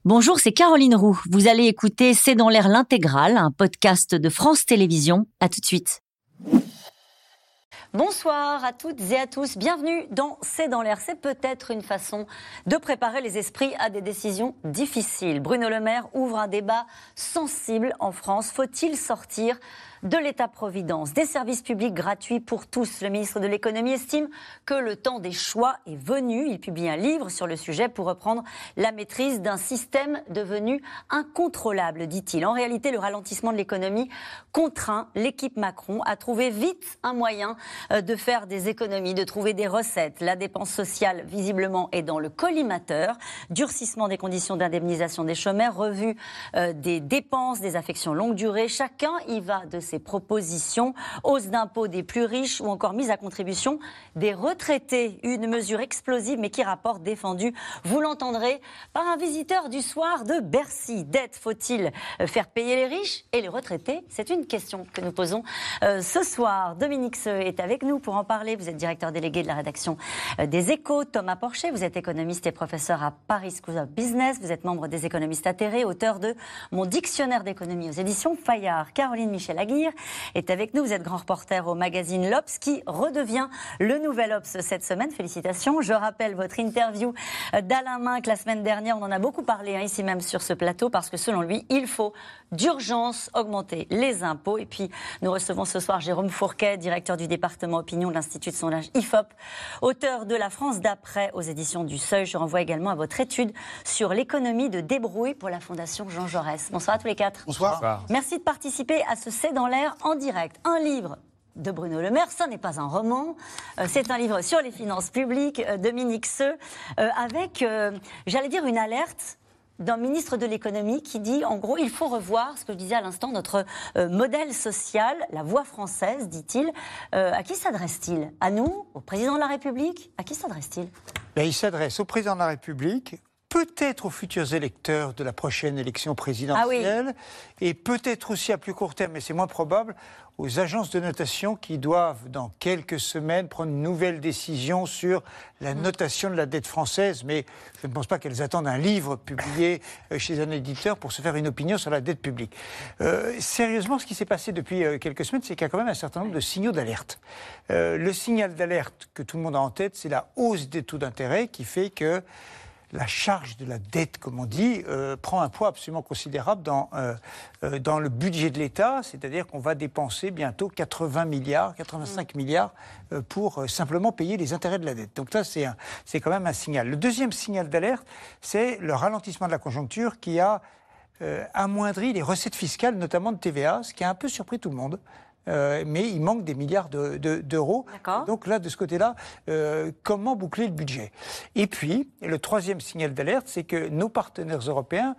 Bonjour, c'est Caroline Roux. Vous allez écouter C'est dans l'air l'intégrale, un podcast de France Télévisions. À tout de suite. Bonsoir à toutes et à tous. Bienvenue dans C'est dans l'air. C'est peut-être une façon de préparer les esprits à des décisions difficiles. Bruno Le Maire ouvre un débat sensible en France. Faut-il sortir de l'État-providence, des services publics gratuits pour tous? Le ministre de l'économie estime que le temps des choix est venu. Il publie un livre sur le sujet pour reprendre la maîtrise d'un système devenu incontrôlable, dit-il. En réalité, le ralentissement de l'économie contraint l'équipe Macron à trouver vite un moyen de faire des économies, de trouver des recettes. La dépense sociale, visiblement, est dans le collimateur. Durcissement des conditions d'indemnisation des chômeurs, revue des dépenses, des affections longue durée. Chacun y va de ses propositions, hausse d'impôts des plus riches ou encore mise à contribution des retraités. Une mesure explosive mais qui rapporte défendue, vous l'entendrez, par un visiteur du soir de Bercy. Dette, faut-il faire payer les riches et les retraités? C'est une question que nous posons ce soir. Dominique Seux est avec nous pour en parler. Vous êtes directeur délégué de la rédaction des Échos. Thomas Porcher, vous êtes économiste et professeur à Paris School of Business. Vous êtes membre des économistes atterrés, auteur de Mon dictionnaire d'économie aux éditions Fayard. Caroline Michel-Aguirre est avec nous. Vous êtes grand reporter au magazine L'Obs qui redevient le nouvel Obs cette semaine. Félicitations. Je rappelle votre interview d'Alain Minc la semaine dernière. On en a beaucoup parlé ici même sur ce plateau parce que selon lui, il faut d'urgence augmenter les impôts. Et puis nous recevons ce soir Jérôme Fourquet, directeur du département opinion de l'Institut de sondage IFOP, auteur de La France d'après aux éditions du Seuil. Je renvoie également à votre étude sur l'économie de débrouille pour la Fondation Jean Jaurès. Bonsoir à tous les quatre. Bonsoir. Merci de participer à ce C'est dans l'air en direct. Un livre de Bruno Le Maire, ça n'est pas un roman, c'est un livre sur les finances publiques, Dominique Seux, avec, j'allais dire, une alerte d'un ministre de l'économie qui dit, en gros, il faut revoir, ce que je disais à l'instant, notre modèle social, la voie française, dit-il. À qui s'adresse-t-il? À nous? Au président de la République? À qui s'adresse-t-il? Il s'adresse au président de la République, peut-être aux futurs électeurs de la prochaine élection présidentielle, et peut-être aussi à plus court terme, mais c'est moins probable, aux agences de notation qui doivent, dans quelques semaines, prendre une nouvelle décision sur la notation de la dette française. Mais je ne pense pas qu'elles attendent un livre publié chez un éditeur pour se faire une opinion sur la dette publique. Sérieusement, ce qui s'est passé depuis quelques semaines, c'est qu'il y a quand même un certain nombre de signaux d'alerte. Le signal d'alerte que tout le monde a en tête, c'est la hausse des taux d'intérêt qui fait que la charge de la dette, comme on dit, prend un poids absolument considérable dans le budget de l'État, c'est-à-dire qu'on va dépenser bientôt 80 milliards, 85 milliards pour simplement payer les intérêts de la dette. Donc ça, c'est quand même un signal. Le deuxième signal d'alerte, c'est le ralentissement de la conjoncture qui a amoindri les recettes fiscales, notamment de TVA, ce qui a un peu surpris tout le monde. Mais il manque des milliards d'euros. Donc là, de ce côté-là, comment boucler le budget? Et puis, le troisième signal d'alerte, c'est que nos partenaires européens,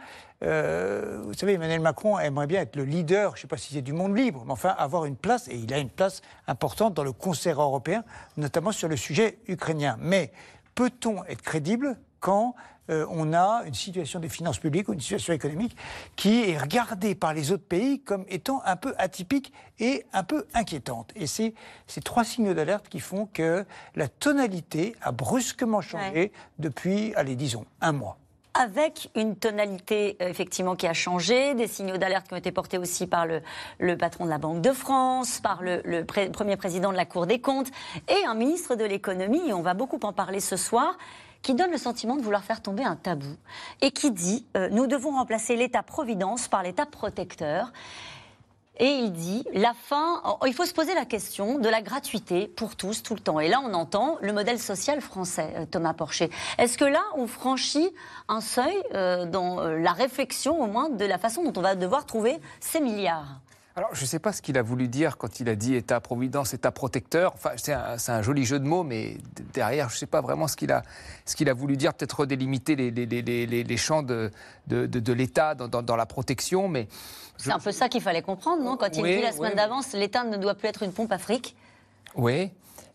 vous savez, Emmanuel Macron aimerait bien être le leader, je ne sais pas si c'est du monde libre, mais enfin avoir une place, et il a une place importante dans le concert européen, notamment sur le sujet ukrainien. Mais peut-on être crédible quand on a une situation des finances publiques ou une situation économique qui est regardée par les autres pays comme étant un peu atypique et un peu inquiétante? Et c'est ces trois signaux d'alerte qui font que la tonalité a brusquement changé depuis, disons, un mois. Avec une tonalité effectivement qui a changé, des signaux d'alerte qui ont été portés aussi par le patron de la Banque de France, par le premier président de la Cour des comptes et un ministre de l'économie, et on va beaucoup en parler ce soir, qui donne le sentiment de vouloir faire tomber un tabou et qui dit nous devons remplacer l'État-providence par l'État protecteur. Et il dit, il faut se poser la question de la gratuité pour tous, tout le temps. Et là, on entend le modèle social français, Thomas Porcher. Est-ce que là, on franchit un seuil dans la réflexion, au moins, de la façon dont on va devoir trouver ces milliards ? Alors, je ne sais pas ce qu'il a voulu dire quand il a dit État-providence, État-protecteur. Enfin, c'est un joli jeu de mots, mais derrière, je ne sais pas vraiment ce qu'il a voulu dire. Peut-être redélimiter les champs de l'État dans la protection, mais... C'est un peu ça qu'il fallait comprendre, non? Quand il dit la semaine d'avance, l'État ne doit plus être une pompe à fric. Oui.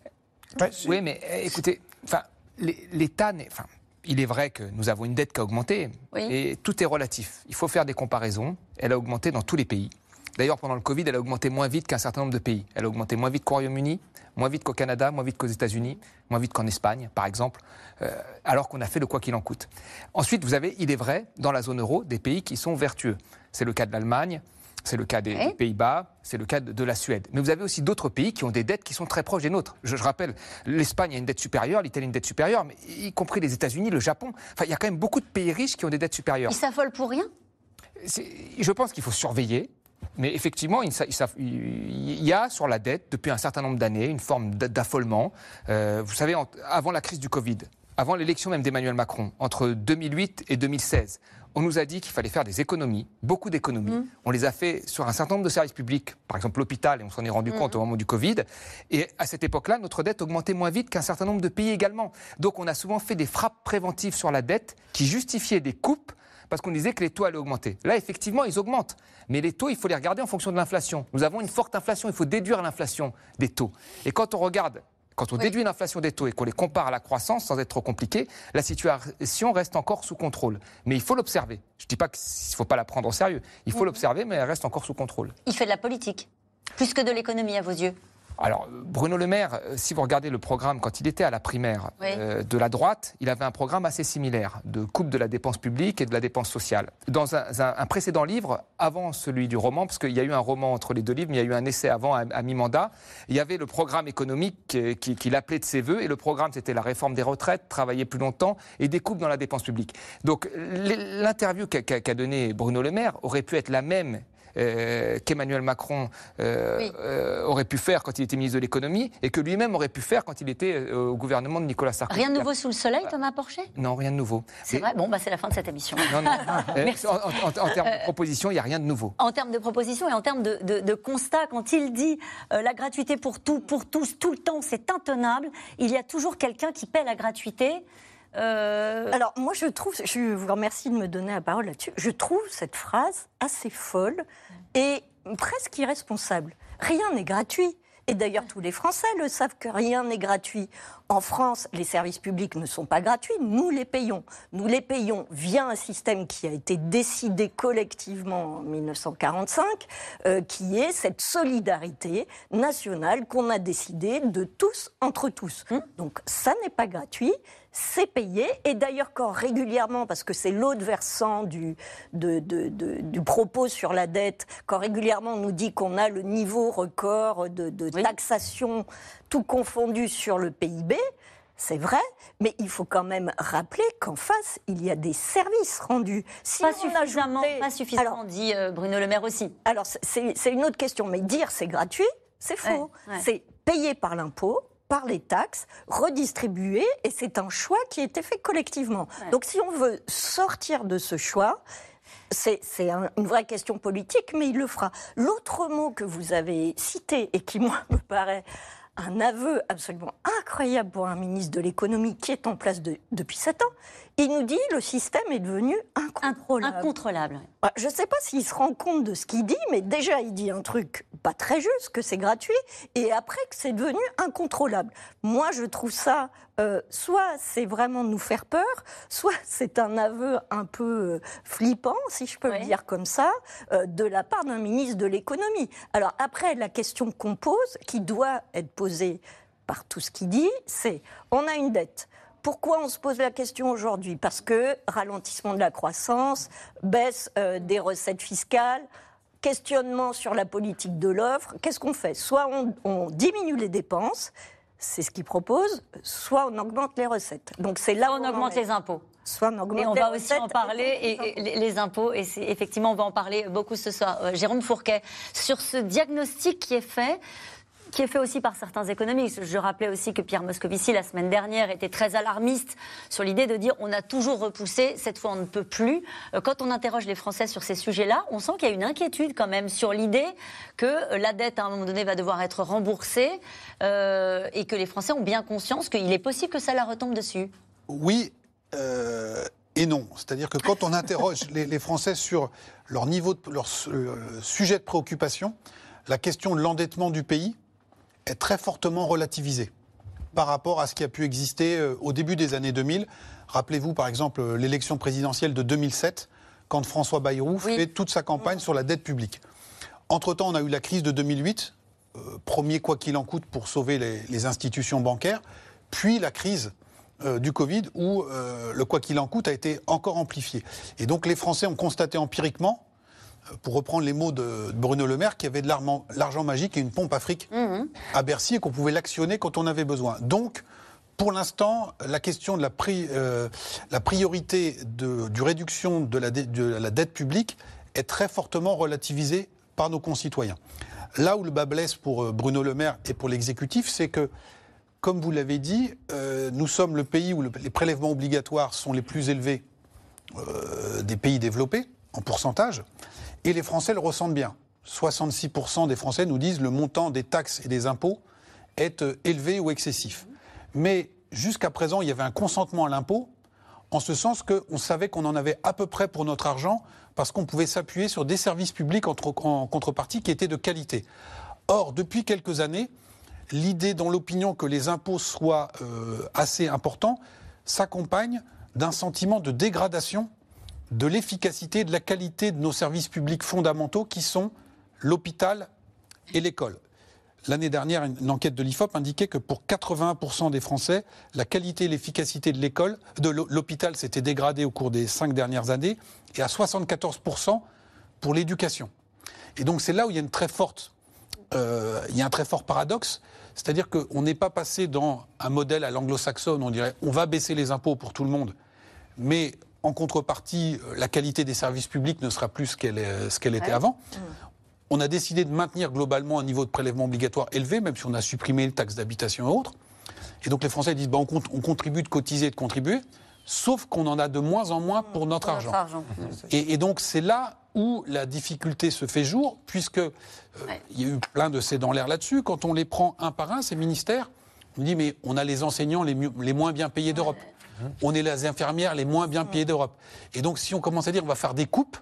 Oui, mais écoutez, l'État... Il est vrai que nous avons une dette qui a augmenté, et tout est relatif. Il faut faire des comparaisons. Elle a augmenté dans tous les pays. D'ailleurs, pendant le Covid, elle a augmenté moins vite qu'un certain nombre de pays. Elle a augmenté moins vite qu'au Royaume-Uni, moins vite qu'au Canada, moins vite qu'aux États-Unis, moins vite qu'en Espagne, par exemple, alors qu'on a fait le quoi qu'il en coûte. Ensuite, vous avez, il est vrai, dans la zone euro, des pays qui sont vertueux. C'est le cas de l'Allemagne, c'est le cas des Pays-Bas, c'est le cas de la Suède. Mais vous avez aussi d'autres pays qui ont des dettes qui sont très proches des nôtres. Je rappelle, l'Espagne a une dette supérieure, l'Italie a une dette supérieure, mais y compris les États-Unis, le Japon. Enfin, il y a quand même beaucoup de pays riches qui ont des dettes supérieures. Ils s'affolent pour rien ? Je pense qu'il faut surveiller. Mais effectivement, il y a sur la dette, depuis un certain nombre d'années, une forme d'affolement. Vous savez, avant la crise du Covid, avant l'élection même d'Emmanuel Macron, entre 2008 et 2016, on nous a dit qu'il fallait faire des économies, beaucoup d'économies. On les a fait sur un certain nombre de services publics, par exemple l'hôpital, et on s'en est rendu compte au moment du Covid. Et à cette époque-là, notre dette augmentait moins vite qu'un certain nombre de pays également. Donc on a souvent fait des frappes préventives sur la dette qui justifiaient des coupes parce qu'on disait que les taux allaient augmenter. Là, effectivement, ils augmentent. Mais les taux, il faut les regarder en fonction de l'inflation. Nous avons une forte inflation, il faut déduire l'inflation des taux. Et quand on déduit l'inflation des taux et qu'on les compare à la croissance, sans être trop compliqué, la situation reste encore sous contrôle. Mais il faut l'observer. Je ne dis pas qu'il ne faut pas la prendre au sérieux. Il faut l'observer, mais elle reste encore sous contrôle. Il fait de la politique, plus que de l'économie à vos yeux. Alors, Bruno Le Maire, si vous regardez le programme, quand il était à la primaire de la droite, il avait un programme assez similaire, de coupe de la dépense publique et de la dépense sociale. Dans un précédent livre, avant celui du roman, parce qu'il y a eu un roman entre les deux livres, mais il y a eu un essai avant, à mi-mandat, il y avait le programme économique qu'il appelait de ses voeux, et le programme, c'était la réforme des retraites, travailler plus longtemps, et des coupes dans la dépense publique. Donc, l'interview qu'a donnée Bruno Le Maire aurait pu être la même qu'Emmanuel Macron aurait pu faire quand il était ministre de l'économie et que lui-même aurait pu faire quand il était au gouvernement de Nicolas Sarkozy. Rien de nouveau sous le soleil, Thomas Porcher ? Non, rien de nouveau. C'est vrai ? Bon, c'est la fin de cette émission. Non. Merci. En termes de propositions, il n'y a rien de nouveau. En termes de propositions et en termes de constat, quand il dit la gratuité pour tout, pour tous, tout le temps, c'est intenable, il y a toujours quelqu'un qui paie la gratuité. Alors, moi, je vous remercie de me donner la parole là-dessus, je trouve cette phrase assez folle et presque irresponsable. Rien n'est gratuit. Et d'ailleurs, tous les Français le savent que rien n'est gratuit. En France, les services publics ne sont pas gratuits, nous les payons. Nous les payons via un système qui a été décidé collectivement en 1945, qui est cette solidarité nationale qu'on a décidé de tous entre tous. Donc ça n'est pas gratuit, c'est payé. Et d'ailleurs, quand régulièrement, parce que c'est l'autre versant du propos sur la dette, quand régulièrement on nous dit qu'on a le niveau record de taxation, tout confondu sur le PIB, c'est vrai, mais il faut quand même rappeler qu'en face, il y a des services rendus. Si pas suffisamment, dit Bruno Le Maire aussi. Alors, c'est une autre question, mais dire c'est gratuit, c'est faux. C'est payé par l'impôt, par les taxes, redistribué, et c'est un choix qui a été fait collectivement. Donc si on veut sortir de ce choix, c'est une vraie question politique, mais il le fera. L'autre mot que vous avez cité, et qui, moi, me paraît un aveu absolument incroyable pour un ministre de l'économie qui est en place depuis 7 ans, il nous dit le système est devenu incontrôlable. Incontrôlable. Je ne sais pas s'il se rend compte de ce qu'il dit, mais déjà il dit un truc pas très juste, que c'est gratuit, et après que c'est devenu incontrôlable. Moi je trouve ça, soit c'est vraiment nous faire peur, soit c'est un aveu un peu flippant, si je peux le dire comme ça, de la part d'un ministre de l'économie. Alors après, la question qu'on pose, qui doit être posée par tout ce qu'il dit, c'est on a une dette. Pourquoi on se pose la question aujourd'hui ? Parce que ralentissement de la croissance, baisse des recettes fiscales, questionnement sur la politique de l'offre. Qu'est-ce qu'on fait ? Soit on diminue les dépenses, c'est ce qu'il propose, soit on augmente les recettes. Donc c'est là où on augmente les impôts. Soit on augmente et on va aussi en parler, et les impôts, et effectivement on va en parler beaucoup ce soir. Jérôme Fourquet, sur ce diagnostic qui est fait aussi par certains économistes. Je rappelais aussi que Pierre Moscovici, la semaine dernière, était très alarmiste sur l'idée de dire on a toujours repoussé, cette fois on ne peut plus. Quand on interroge les Français sur ces sujets-là, on sent qu'il y a une inquiétude quand même sur l'idée que la dette, à un moment donné, va devoir être remboursée et que les Français ont bien conscience qu'il est possible que ça la retombe dessus. Oui et non. C'est-à-dire que quand on interroge les Français sur leur niveau, leur sujet de préoccupation, la question de l'endettement du pays est très fortement relativisée par rapport à ce qui a pu exister au début des années 2000. Rappelez-vous par exemple l'élection présidentielle de 2007, quand François Bayrou fait toute sa campagne sur la dette publique. Entre-temps, on a eu la crise de 2008, premier quoi qu'il en coûte pour sauver les institutions bancaires, puis la crise du Covid où le quoi qu'il en coûte a été encore amplifié. Et donc les Français ont constaté empiriquement, pour reprendre les mots de Bruno Le Maire, qu'il y avait de l'argent magique et une pompe à fric à Bercy et qu'on pouvait l'actionner quand on avait besoin. Donc, pour l'instant, la question de la priorité du réduction de la dette publique est très fortement relativisée par nos concitoyens. Là où le bas blesse pour Bruno Le Maire et pour l'exécutif, c'est que, comme vous l'avez dit, nous sommes le pays où les prélèvements obligatoires sont les plus élevés des pays développés, en pourcentage, et les Français le ressentent bien. 66% des Français nous disent que le montant des taxes et des impôts est élevé ou excessif. Mais jusqu'à présent, il y avait un consentement à l'impôt, en ce sens qu'on savait qu'on en avait à peu près pour notre argent, parce qu'on pouvait s'appuyer sur des services publics en contrepartie qui étaient de qualité. Or, depuis quelques années, l'idée dans l'opinion que les impôts soient assez importants s'accompagne d'un sentiment de dégradation de l'efficacité et de la qualité de nos services publics fondamentaux qui sont l'hôpital et l'école. L'année dernière, une enquête de l'IFOP indiquait que pour 81% des Français, la qualité et l'efficacité de l'hôpital s'était dégradée au cours des 5 dernières années, et à 74% pour l'éducation. Et donc c'est là où il y a un très fort paradoxe, c'est-à-dire qu'on n'est pas passé dans un modèle à l'anglo-saxonne, on dirait on va baisser les impôts pour tout le monde, mais en contrepartie, la qualité des services publics ne sera plus ce qu'elle était avant. On a décidé de maintenir globalement un niveau de prélèvement obligatoire élevé, même si on a supprimé les taxes d'habitation et autres. Et donc les Français disent on contribue de cotiser et de contribuer, sauf qu'on en a de moins en moins pour notre argent. Et donc c'est là où la difficulté se fait jour, puisque il y a eu plein de cédants l'air là-dessus. Quand on les prend un par un, ces ministères, on dit mais on a les enseignants les moins bien payés d'Europe. On est les infirmières les moins bien payées d'Europe. Et donc si on commence à dire on va faire des coupes,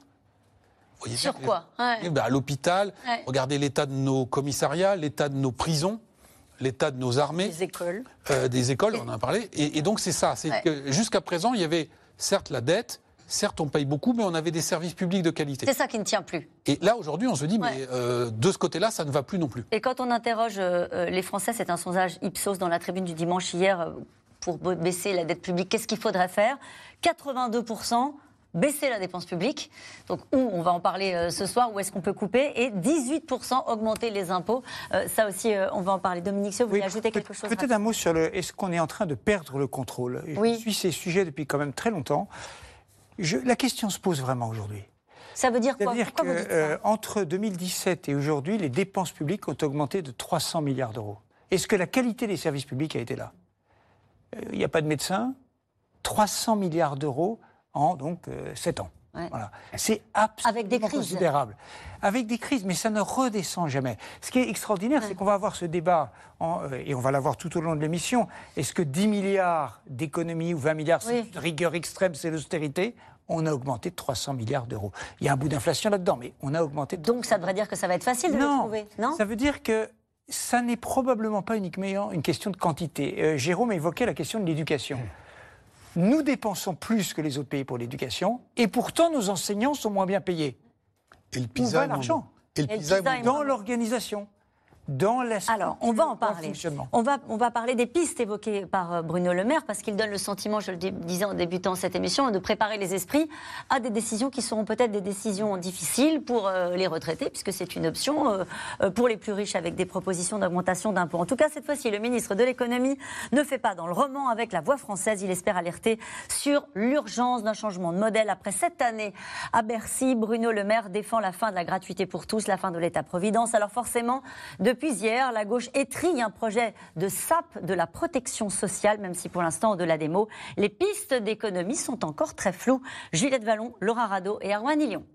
sur quoi à l'hôpital, regardez l'état de nos commissariats, l'état de nos prisons, l'état de nos armées. Des écoles, on en a parlé. Et donc c'est ça. C'est que jusqu'à présent, il y avait certes la dette, certes on paye beaucoup, mais on avait des services publics de qualité. C'est ça qui ne tient plus. Et là, aujourd'hui, on se dit, mais de ce côté-là, ça ne va plus non plus. Et quand on interroge les Français, c'est un sondage Ipsos dans la Tribune du dimanche hier, pour baisser la dette publique, qu'est-ce qu'il faudrait faire ? 82%. Baisser la dépense publique, donc où on va en parler ce soir, où est-ce qu'on peut couper, et 18% augmenter les impôts. Ça aussi, on va en parler. Dominique Seux, vous voulez ajouter quelque chose ? Peut-être un mot sur est-ce qu'on est en train de perdre le contrôle ? Je suis ces sujets depuis quand même très longtemps. La question se pose vraiment aujourd'hui. Ça veut dire quoi ? C'est-à-dire qu'entre 2017 et aujourd'hui, les dépenses publiques ont augmenté de 300 milliards d'euros. Est-ce que la qualité des services publics a été là ? Il n'y a pas de médecins, 300 milliards d'euros en 7 ans. Voilà. C'est absolument considérable. Avec des crises, mais ça ne redescend jamais. Ce qui est extraordinaire, c'est qu'on va avoir ce débat, et on va l'avoir tout au long de l'émission. Est-ce que 10 milliards d'économies ou 20 milliards, c'est une rigueur extrême, c'est l'austérité ? On a augmenté de 300 milliards d'euros. Il y a un bout d'inflation là-dedans, mais on a augmenté... Donc ça devrait dire que ça va être facile de les trouver, non ? Ça veut dire que ça n'est probablement pas uniquement une question de quantité. Jérôme évoquait la question de l'éducation. Nous dépensons plus que les autres pays pour l'éducation, et pourtant nos enseignants sont moins bien payés. Et le PISA, où va l'argent ? Dans l'organisation. Alors, on va en parler. On va parler des pistes évoquées par Bruno Le Maire, parce qu'il donne le sentiment, je le disais en débutant cette émission, de préparer les esprits à des décisions qui seront peut-être des décisions difficiles pour les retraités, puisque c'est une option, pour les plus riches, avec des propositions d'augmentation d'impôts. En tout cas, cette fois-ci, le ministre de l'économie ne fait pas dans le roman avec la voix française. Il espère alerter sur l'urgence d'un changement de modèle. Après 7 années à Bercy, Bruno Le Maire défend la fin de la gratuité pour tous, la fin de l'État-providence. Alors forcément, depuis hier, la gauche étrille un projet de sape de la protection sociale, même si pour l'instant, au-delà des mots, les pistes d'économie sont encore très floues. Juliette Vallon, Laura Rado et Erwan Ilion.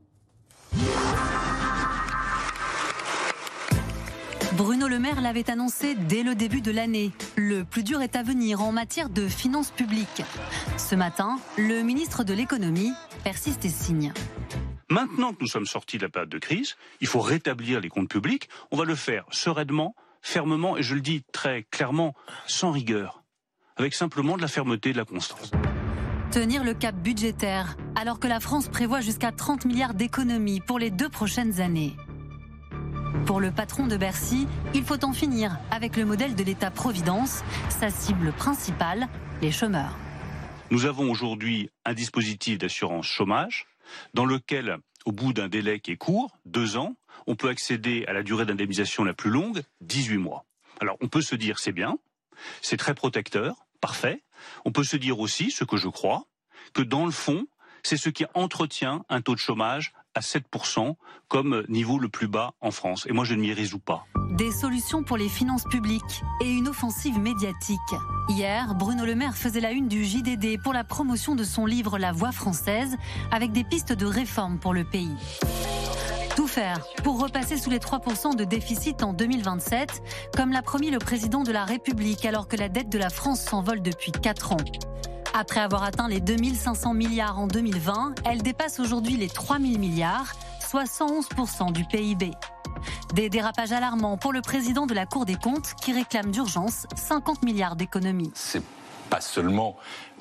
Bruno Le Maire l'avait annoncé dès le début de l'année. Le plus dur est à venir en matière de finances publiques. Ce matin, le ministre de l'économie persiste et signe. Maintenant que nous sommes sortis de la période de crise, il faut rétablir les comptes publics. On va le faire sereinement, fermement, et je le dis très clairement, sans rigueur, avec simplement de la fermeté et de la constance. Tenir le cap budgétaire, alors que la France prévoit jusqu'à 30 milliards d'économies pour les 2 prochaines années. Pour le patron de Bercy, il faut en finir avec le modèle de l'État-providence, sa cible principale, les chômeurs. Nous avons aujourd'hui un dispositif d'assurance chômage dans lequel, au bout d'un délai qui est court, 2 ans, on peut accéder à la durée d'indemnisation la plus longue, 18 mois. Alors on peut se dire c'est bien, c'est très protecteur, parfait. On peut se dire aussi, ce que je crois, que dans le fond, c'est ce qui entretient un taux de chômage à 7% comme niveau le plus bas en France. Et moi, je ne m'y résous pas. Des solutions pour les finances publiques et une offensive médiatique. Hier, Bruno Le Maire faisait la une du JDD pour la promotion de son livre La Voix française, avec des pistes de réforme pour le pays. Tout faire pour repasser sous les 3% de déficit en 2027, comme l'a promis le président de la République alors que la dette de la France s'envole depuis 4 ans. Après avoir atteint les 2500 milliards en 2020, elle dépasse aujourd'hui les 3000 milliards, soit 111% du PIB. Des dérapages alarmants pour le président de la Cour des comptes qui réclame d'urgence 50 milliards d'économies. C'est pas seulement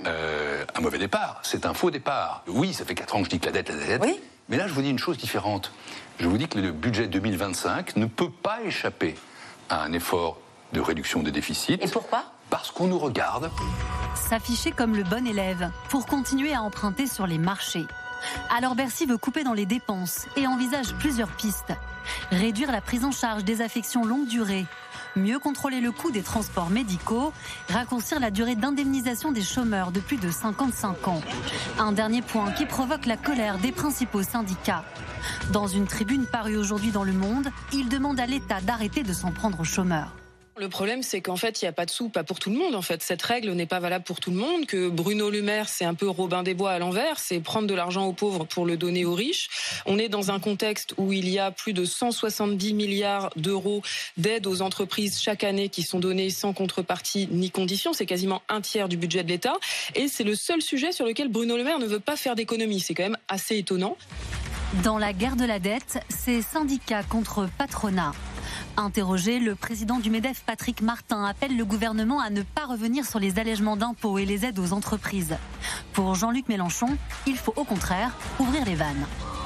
un mauvais départ, c'est un faux départ. Oui, ça fait 4 ans que je dis que la dette, oui. Mais là je vous dis une chose différente. Je vous dis que le budget 2025 ne peut pas échapper à un effort de réduction des déficits. Et pourquoi ? Parce qu'on nous regarde. S'afficher comme le bon élève pour continuer à emprunter sur les marchés. Alors Bercy veut couper dans les dépenses et envisage plusieurs pistes. Réduire la prise en charge des affections longue durée, mieux contrôler le coût des transports médicaux, raccourcir la durée d'indemnisation des chômeurs de plus de 55 ans. Un dernier point qui provoque la colère des principaux syndicats. Dans une tribune parue aujourd'hui dans Le Monde, ils demandent à l'État d'arrêter de s'en prendre aux chômeurs. Le problème, c'est qu'en fait, il n'y a pas de sous, pas pour tout le monde. En fait, cette règle n'est pas valable pour tout le monde. Que Bruno Le Maire, c'est un peu Robin des Bois à l'envers, c'est prendre de l'argent aux pauvres pour le donner aux riches. On est dans un contexte où il y a plus de 170 milliards d'euros d'aide aux entreprises chaque année qui sont donnés sans contrepartie ni condition. C'est quasiment un tiers du budget de l'État. Et c'est le seul sujet sur lequel Bruno Le Maire ne veut pas faire d'économie. C'est quand même assez étonnant. Dans la guerre de la dette, c'est syndicat contre patronat. Interrogé, le président du MEDEF, Patrick Martin, appelle le gouvernement à ne pas revenir sur les allègements d'impôts et les aides aux entreprises. Pour Jean-Luc Mélenchon, il faut au contraire ouvrir les vannes.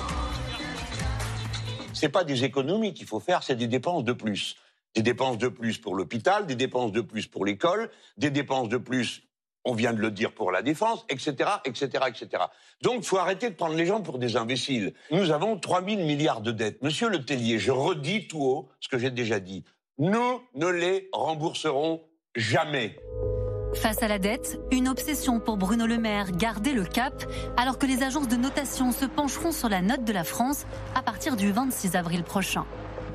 Ce n'est pas des économies qu'il faut faire, c'est des dépenses de plus. Des dépenses de plus pour l'hôpital, des dépenses de plus pour l'école, des dépenses de plus, on vient de le dire, pour la défense, etc., etc., etc. Donc, il faut arrêter de prendre les gens pour des imbéciles. Nous avons 3 000 milliards de dettes. Monsieur Le Tellier, je redis tout haut ce que j'ai déjà dit. Nous ne les rembourserons jamais. Face à la dette, une obsession pour Bruno Le Maire, garder le cap, alors que les agences de notation se pencheront sur la note de la France à partir du 26 avril prochain.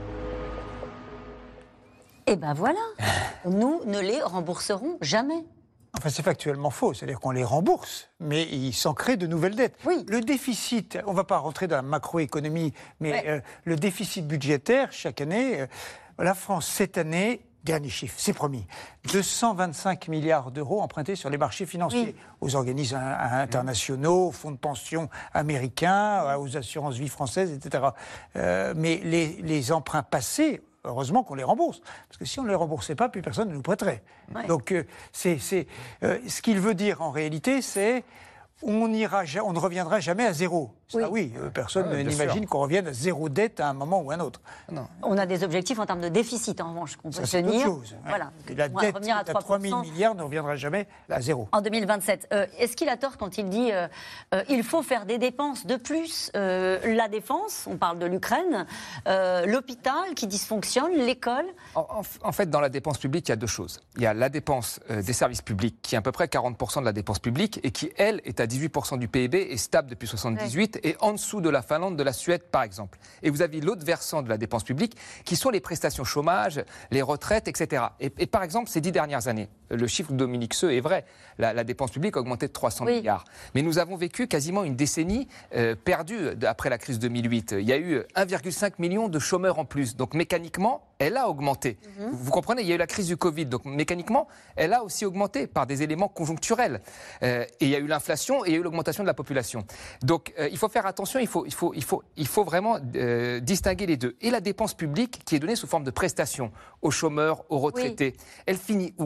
Et ben voilà, nous ne les rembourserons jamais. Enfin, c'est factuellement faux, c'est-à-dire qu'on les rembourse, mais il s'en crée de nouvelles dettes. Oui. Le déficit, on ne va pas rentrer dans la macroéconomie, mais le déficit budgétaire, chaque année, la France, cette année, dernier chiffre, c'est promis, 225 milliards d'euros empruntés sur les marchés financiers, aux organismes internationaux, aux fonds de pension américains, aux assurances vie françaises, etc. Mais les emprunts passés, heureusement qu'on les rembourse, parce que si on ne les remboursait pas, plus personne ne nous prêterait. Ouais. Donc, ce qu'il veut dire en réalité, c'est on ne reviendra jamais à zéro. Oui, personne n'imagine qu'on revienne à zéro dette à un moment ou à un autre. Non. On a des objectifs en termes de déficit, en revanche, qu'on peut tenir. Chose, voilà. La dette à 3 000 milliards ne reviendra jamais à zéro. En 2027. Est-ce qu'il a tort quand il dit il faut faire des dépenses de plus, la défense, on parle de l'Ukraine, l'hôpital qui dysfonctionne, l'école? En fait, dans la dépense publique, il y a 2 choses. Il y a la dépense des services publics, qui est à peu près 40% de la dépense publique, et qui, elle, est à 18% du PIB et stable depuis 1978, et en dessous de la Finlande, de la Suède, par exemple. Et vous avez l'autre versant de la dépense publique, qui sont les prestations chômage, les retraites, etc. Et par exemple, ces 10 dernières années, le chiffre de Dominique Seux est vrai, la dépense publique a augmenté de 300 milliards. Mais nous avons vécu quasiment une décennie perdue après la crise 2008. Il y a eu 1,5 million de chômeurs en plus. Donc mécaniquement, elle a augmenté. Vous comprenez, il y a eu la crise du Covid. Donc mécaniquement, elle a aussi augmenté par des éléments conjoncturels. Et il y a eu l'inflation et il y a eu l'augmentation de la population. Donc il faut faire attention, il faut vraiment distinguer les deux. Et la dépense publique qui est donnée sous forme de prestations aux chômeurs, aux retraités, elle finit où, cette dépense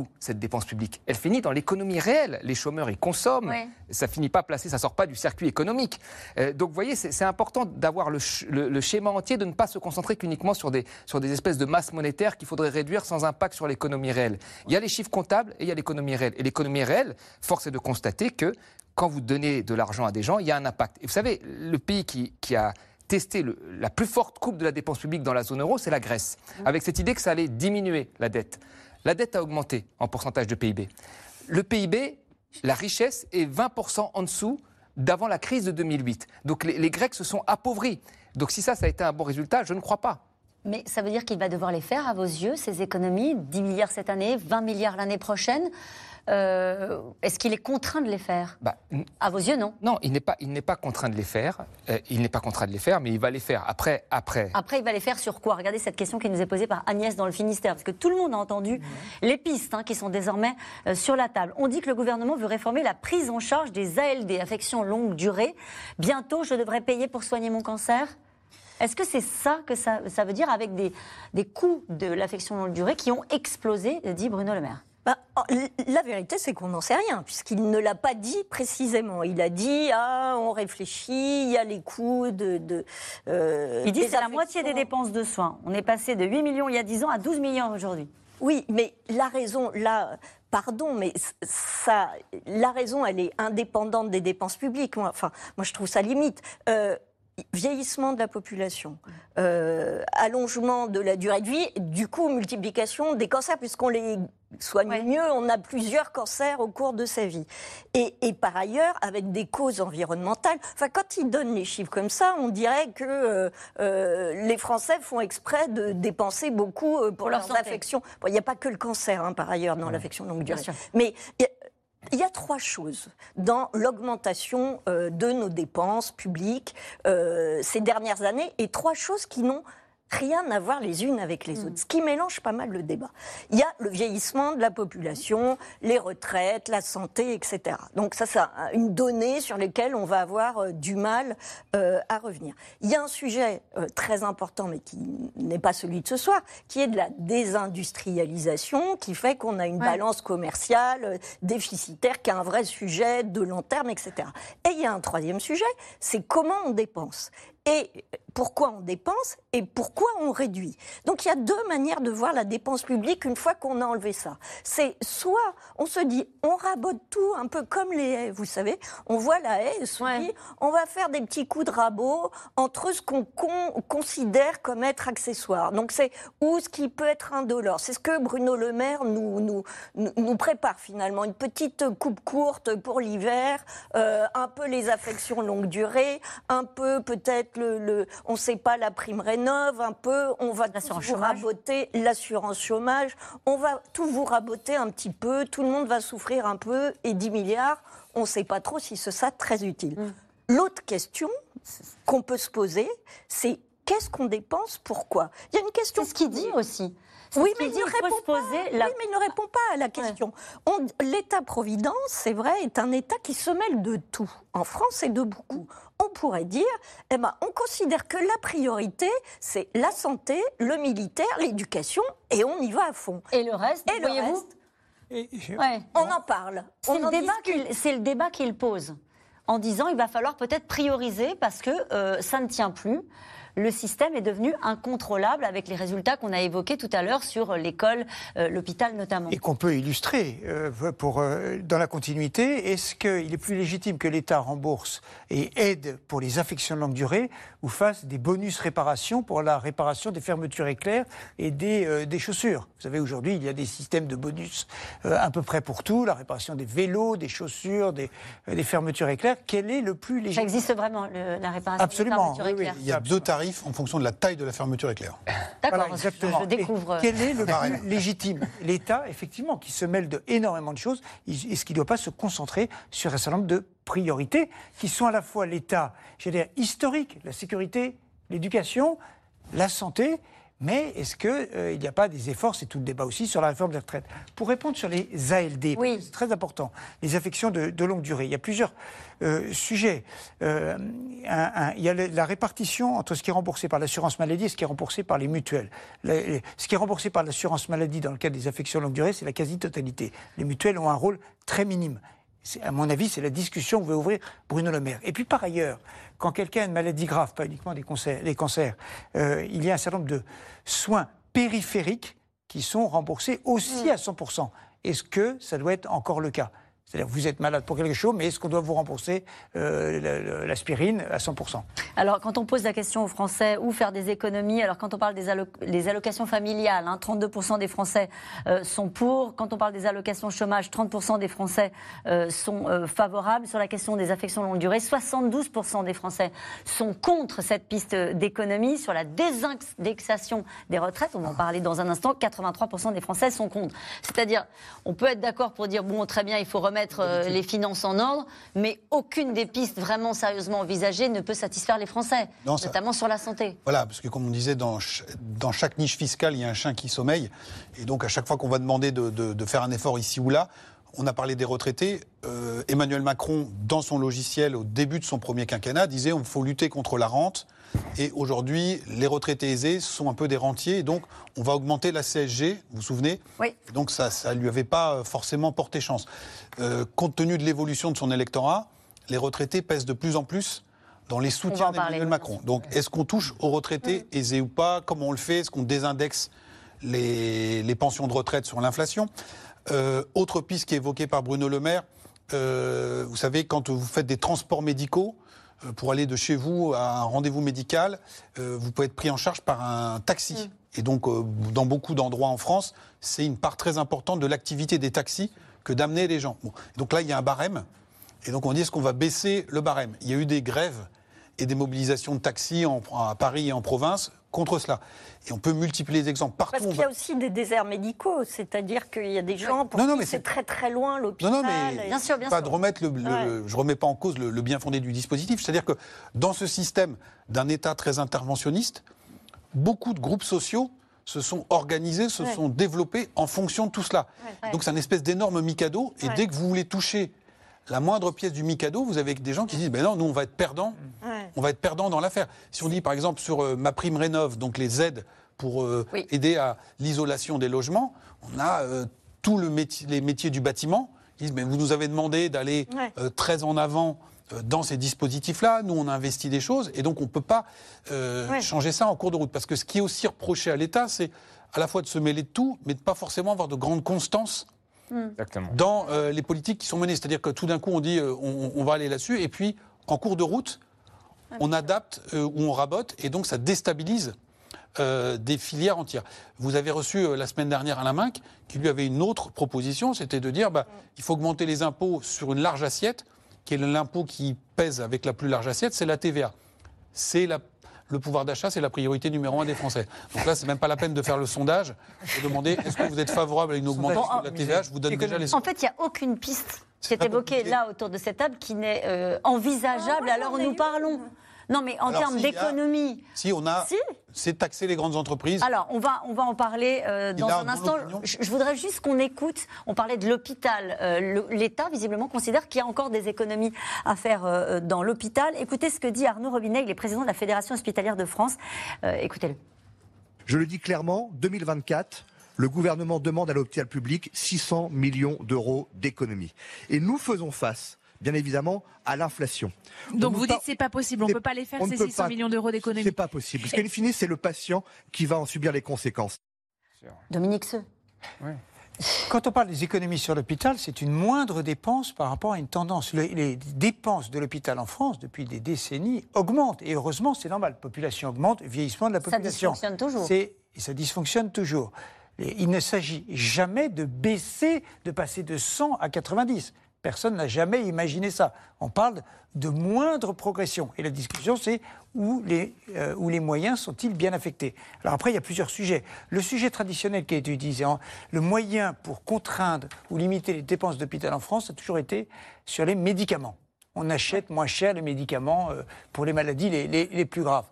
dépense publique. Elle finit dans l'économie réelle. Les chômeurs, ils consomment. Ça finit pas placé, ça sort pas du circuit économique. Donc, vous voyez, c'est important d'avoir le schéma entier, de ne pas se concentrer qu'uniquement sur des espèces de masses monétaires qu'il faudrait réduire sans impact sur l'économie réelle. Il y a les chiffres comptables et il y a l'économie réelle. Et l'économie réelle, force est de constater que quand vous donnez de l'argent à des gens, il y a un impact. Et vous savez, le pays qui a testé la plus forte coupe de la dépense publique dans la zone euro, c'est la Grèce, avec cette idée que ça allait diminuer la dette. La dette a augmenté en pourcentage de PIB. Le PIB, la richesse, est 20% en dessous d'avant la crise de 2008. Donc les Grecs se sont appauvris. Donc si ça a été un bon résultat, je ne crois pas. Mais ça veut dire qu'il va devoir les faire, à vos yeux, ces économies, 10 milliards cette année, 20 milliards l'année prochaine. Est-ce qu'il est contraint de les faire ? À vos yeux, non ? Non, il n'est pas contraint de les faire. Il n'est pas contraint de les faire, mais il va les faire. Après, il va les faire sur quoi ? Regardez cette question qui nous est posée par Agnès dans le Finistère, parce que tout le monde a entendu les pistes qui sont désormais sur la table. On dit que le gouvernement veut réformer la prise en charge des ALD, affections longue durée. Bientôt, je devrais payer pour soigner mon cancer ? Est-ce que c'est ça que ça veut dire, avec des coûts de l'affection longue durée qui ont explosé, dit Bruno Le Maire ? La vérité, c'est qu'on n'en sait rien, puisqu'il ne l'a pas dit précisément. Il a dit, on réfléchit, il y a les coûts il dit que c'est la moitié des dépenses de soins. On est passé de 8 millions il y a 10 ans à 12 millions aujourd'hui. Oui, mais la raison, là... Pardon, mais la raison, elle est indépendante des dépenses publiques. Moi, je trouve ça limite. Vieillissement de la population, allongement de la durée de vie, du coup multiplication des cancers, puisqu'on les soigne mieux, on a plusieurs cancers au cours de sa vie. Et par ailleurs, avec des causes environnementales, quand ils donnent les chiffres comme ça, on dirait que les Français font exprès de dépenser beaucoup pour leurs affections. Il n'y a pas que le cancer, par ailleurs, dans l'affection longue durée. Mais il y a 3 choses dans l'augmentation de nos dépenses publiques ces dernières années, et 3 choses qui n'ont rien à voir les unes avec les autres, ce qui mélange pas mal le débat. Il y a le vieillissement de la population, les retraites, la santé, etc. Donc ça, c'est une donnée sur laquelle on va avoir du mal à revenir. Il y a un sujet très important, mais qui n'est pas celui de ce soir, qui est de la désindustrialisation, qui fait qu'on a une balance commerciale déficitaire, qui est un vrai sujet de long terme, etc. Et il y a un 3e sujet, c'est comment on dépense. Et pourquoi on dépense et pourquoi on réduit. Donc il y a 2 manières de voir la dépense publique une fois qu'on a enlevé ça. C'est soit on se dit, on rabote tout, un peu comme les haies, vous savez, on voit la haie et se dit, on va faire des petits coups de rabot entre ce qu'on considère comme être accessoire. Donc c'est ce qui peut être indolore. C'est ce que Bruno Le Maire nous prépare finalement, une petite coupe courte pour l'hiver, un peu les affections longue durée, un peu peut-être on ne sait pas, la prime rénov', un peu, on va vous raboter l'assurance chômage, on va tout vous raboter un petit peu, tout le monde va souffrir un peu, et 10 milliards, on ne sait pas trop si c'est ça très utile. L'autre question qu'on peut se poser, c'est qu'est-ce qu'on dépense, pourquoi ? Il y a une question... C'est ce qu'il dit aussi. Oui, mais il ne répond pas à la question. L'État-providence, c'est vrai, est un État qui se mêle de tout. En France, c'est de beaucoup. On pourrait dire, on considère que la priorité, c'est la santé, le militaire, l'éducation, et on y va à fond. Et le reste, voyez-vous, on en parle. C'est le débat qu'il pose, en disant il va falloir peut-être prioriser parce que ça ne tient plus. Le système est devenu incontrôlable avec les résultats qu'on a évoqués tout à l'heure sur l'école, l'hôpital notamment. Et qu'on peut illustrer dans la continuité. Est-ce qu'il est plus légitime que l'État rembourse et aide pour les affections de longue durée ou fasse des bonus réparations pour la réparation des fermetures éclairs et des chaussures ? Vous savez, aujourd'hui, il y a des systèmes de bonus à peu près pour tout, la réparation des vélos, des chaussures, des fermetures éclairs. Quel est le plus légitime ? Ça existe vraiment, la réparation des fermetures éclairs. Il y a 2 tarifs en fonction de la taille de la fermeture éclair. D'accord, voilà, exactement. Je découvre. Quel est le plus légitime ? L'État, effectivement, qui se mêle d'énormément de choses, est-ce qu'il ne doit pas se concentrer sur un certain nombre de priorités qui sont à la fois l'État, j'allais dire, historique, la sécurité, l'éducation, la santé, Mais est-ce qu'il n'y a pas des efforts, c'est tout le débat aussi, sur la réforme des retraites? Pour répondre sur les ALD, c'est très important, les affections de longue durée, il y a plusieurs sujets. Il y a la répartition entre ce qui est remboursé par l'assurance maladie et ce qui est remboursé par les mutuelles. Ce qui est remboursé par l'assurance maladie dans le cadre des affections longue durée, c'est la quasi-totalité. Les mutuelles ont un rôle très minime. À mon avis, c'est la discussion que veut ouvrir Bruno Le Maire. Et puis par ailleurs, quand quelqu'un a une maladie grave, pas uniquement des cancers, il y a un certain nombre de soins périphériques qui sont remboursés aussi à 100%. Est-ce que ça doit être encore le cas? C'est-à-dire que vous êtes malade pour quelque chose, mais est-ce qu'on doit vous rembourser l'aspirine à 100%? Alors, quand on pose la question aux Français, où faire des économies, alors quand on parle des allocations familiales, 32% des Français sont pour. Quand on parle des allocations chômage, 30% des Français sont favorables. Sur la question des affections longue durée, 72% des Français sont contre cette piste d'économie. Sur la désindexation des retraites, on va en parler dans un instant, 83% des Français sont contre. C'est-à-dire, on peut être d'accord pour dire, bon, très bien, il faut remettre les finances en ordre, mais aucune des pistes vraiment sérieusement envisagées ne peut satisfaire les Français, notamment sur la santé. Voilà, parce que comme on disait, dans chaque niche fiscale, il y a un chien qui sommeille. Et donc, à chaque fois qu'on va demander de faire un effort ici ou là, on a parlé des retraités. Emmanuel Macron, dans son logiciel, au début de son premier quinquennat, disait qu'il faut lutter contre la rente. Et aujourd'hui, les retraités aisés sont un peu des rentiers. Et donc, on va augmenter la CSG, vous vous souvenez? Oui. Et donc, ça ne lui avait pas forcément porté chance. Compte tenu de l'évolution de son électorat, les retraités pèsent de plus en plus dans les soutiens d'Emmanuel Macron. Donc, est-ce qu'on touche aux retraités aisés ou pas? Comment on le fait? Est-ce qu'on désindexe les pensions de retraite sur l'inflation? Autre piste qui est évoquée par Bruno Le Maire, vous savez, quand vous faites des transports médicaux, pour aller de chez vous à un rendez-vous médical, vous pouvez être pris en charge par un taxi. Et donc, dans beaucoup d'endroits en France, c'est une part très importante de l'activité des taxis que d'amener les gens. Bon. Donc là, il y a un barème. Et donc, on dit, est-ce qu'on va baisser le barème? Il y a eu des grèves et des mobilisations de taxis à Paris et en province contre cela. Et on peut multiplier les exemples partout. Parce qu'il y a aussi des déserts médicaux, c'est-à-dire qu'il y a des gens pour qui c'est très très loin l'hôpital. Non, mais bien sûr. De remettre je ne remets pas en cause le bien fondé du dispositif. C'est-à-dire que dans ce système d'un État très interventionniste, beaucoup de groupes sociaux se sont organisés, se sont développés en fonction de tout cela. Donc c'est une espèce d'énorme Mikado. Et dès que vous voulez toucher la moindre pièce du Mikado, vous avez des gens qui disent ben non, nous on va être perdants. On va être perdants dans l'affaire. Si on dit par exemple sur MaPrimeRénov', donc les aides pour aider à l'isolation des logements, on a tous les métiers du bâtiment qui disent mais vous nous avez demandé d'aller très en avant dans ces dispositifs-là. Nous on a investi des choses et donc on ne peut pas changer ça en cours de route. Parce que ce qui est aussi reproché à l'État, c'est à la fois de se mêler de tout, mais de ne pas forcément avoir de grande constance dans les politiques qui sont menées. C'est-à-dire que tout d'un coup on dit on va aller là-dessus et puis en cours de route, on adapte ou on rabote, et donc ça déstabilise des filières entières. Vous avez reçu la semaine dernière Alain Minc, qui lui avait une autre proposition, c'était de dire il faut augmenter les impôts sur une large assiette, qui est l'impôt qui pèse avec la plus large assiette, c'est la TVA. C'est le pouvoir d'achat, c'est la priorité numéro 1 des Français. Donc là, c'est même pas la peine de faire le sondage, de demander est-ce que vous êtes favorable à une augmentation de la TVA? Je vous donne déjà les... En fait, il n'y a aucune piste qui est évoquée là autour de cette table qui n'est envisageable alors nous parlons. Non, mais en termes d'économie... C'est taxer les grandes entreprises. Alors, on va en parler dans un instant. Je voudrais juste qu'on écoute. On parlait de l'hôpital. L'État, visiblement, considère qu'il y a encore des économies à faire dans l'hôpital. Écoutez ce que dit Arnaud Robinet, il est président de la Fédération hospitalière de France. Écoutez-le. Je le dis clairement, 2024... le gouvernement demande à l'hôpital public 600 millions d'euros d'économies. Et nous faisons face, bien évidemment, à l'inflation. Donc vous dites que ce n'est pas possible, on ne peut pas les faire, ces 600 millions d'euros d'économies? Ce n'est pas possible, parce qu'in fine, c'est le patient qui va en subir les conséquences. Dominique Seux. Oui. Quand on parle des économies sur l'hôpital, c'est une moindre dépense par rapport à une tendance. Les dépenses de l'hôpital en France, depuis des décennies, augmentent. Et heureusement, c'est normal. La population augmente, vieillissement de la population. Ça dysfonctionne toujours. Ça dysfonctionne toujours. Il ne s'agit jamais de baisser, de passer de 100 à 90. Personne n'a jamais imaginé ça. On parle de moindre progression. Et la discussion, c'est où les moyens sont-ils bien affectés? Alors après, il y a plusieurs sujets. Le sujet traditionnel qui a été utilisé, le moyen pour contraindre ou limiter les dépenses d'hôpital en France, a toujours été sur les médicaments. On achète moins cher les médicaments pour les maladies les plus graves.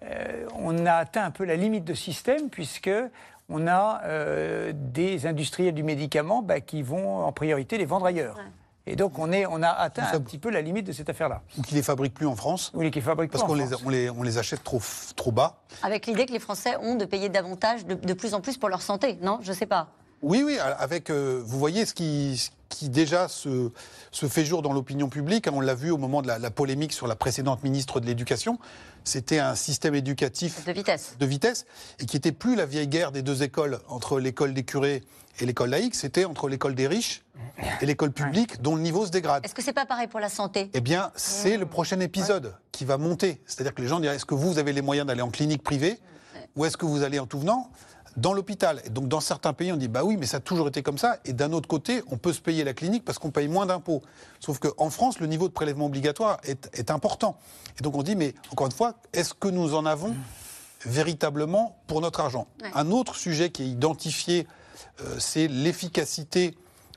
on a atteint un peu la limite de système, puisque on a des industriels du médicament qui vont en priorité les vendre ailleurs. Ouais. Et donc on a atteint un petit peu la limite de cette affaire-là. Ou qui ne les fabriquent plus en France. Ou qui les fabriquent parce qu'on les achète trop bas. Avec l'idée que les Français ont de payer davantage, de plus en plus pour leur santé, non? Je ne sais pas. Oui, avec, vous voyez ce qui déjà se fait jour dans l'opinion publique. On l'a vu au moment de la polémique sur la précédente ministre de l'Éducation. C'était un système éducatif de vitesse et qui n'était plus la vieille guerre des deux écoles, entre l'école des curés et l'école laïque. C'était entre l'école des riches et l'école publique, dont le niveau se dégrade. Est-ce que c'est pas pareil pour la santé? Eh bien, c'est le prochain épisode qui va monter. C'est-à-dire que les gens diraient, est-ce que vous avez les moyens d'aller en clinique privée ou est-ce que vous allez en tout venant dans l'hôpital? Et donc, dans certains pays, on dit, bah oui, mais ça a toujours été comme ça. Et d'un autre côté, on peut se payer la clinique parce qu'on paye moins d'impôts. Sauf qu'en France, le niveau de prélèvement obligatoire est important. Et donc, on dit, mais encore une fois, est-ce que nous en avons véritablement pour notre argent? Un autre sujet qui est identifié, c'est l'efficacité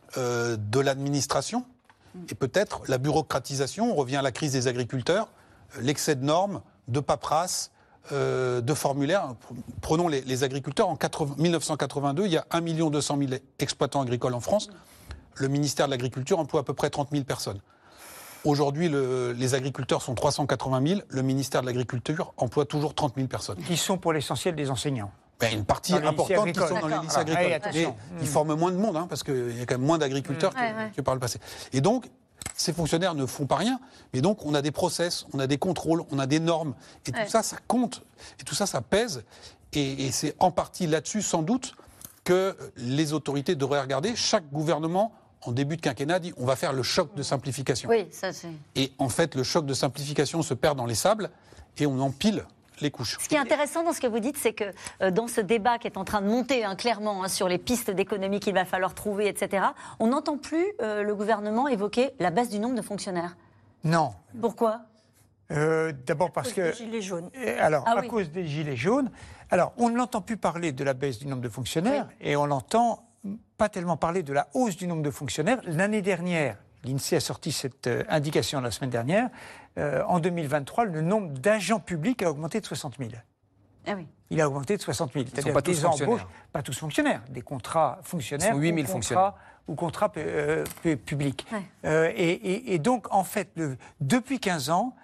de l'administration et peut-être la bureaucratisation. On revient à la crise des agriculteurs, l'excès de normes, de paperasse, de formulaires. Prenons les agriculteurs. En 1982, il y a 1 200 000 exploitants agricoles en France. Le ministère de l'Agriculture emploie à peu près 30 000 personnes. Aujourd'hui, les agriculteurs sont 380 000. Le ministère de l'Agriculture emploie toujours 30 000 personnes. Qui sont pour l'essentiel des enseignants. Une partie importante qui sont dans les lycées agricoles. Mais ils forment moins de monde, parce qu'il y a quand même moins d'agriculteurs que par le passé. Et donc, ces fonctionnaires ne font pas rien, mais donc on a des process, on a des contrôles, on a des normes, et tout ça, ça compte, et tout ça, ça pèse, et c'est en partie là-dessus, sans doute, que les autorités devraient regarder. Chaque gouvernement, en début de quinquennat, dit on va faire le choc de simplification. Oui, ça c'est... Et en fait, le choc de simplification se perd dans les sables, et on empile les couches. Ce qui est intéressant dans ce que vous dites, c'est que dans ce débat qui est en train de monter clairement sur les pistes d'économie qu'il va falloir trouver, etc., on n'entend plus le gouvernement évoquer la baisse du nombre de fonctionnaires. Non. Pourquoi ? D'abord parce que... Des gilets jaunes. Alors, à cause des gilets jaunes. Alors, on ne l'entend plus parler de la baisse du nombre de fonctionnaires et on l'entend pas tellement parler de la hausse du nombre de fonctionnaires. L'année dernière, l'INSEE a sorti cette indication la semaine dernière. En 2023, le nombre d'agents publics a augmenté de 60 000. Ah oui. Il a augmenté de 60 000. Ils ne sont pas tous fonctionnaires. Pas tous fonctionnaires. Des contrats fonctionnaires. Ils sont 8 000 fonctionnaires. Ou contrats publics. Ouais. Et donc, en fait, depuis 15 ans,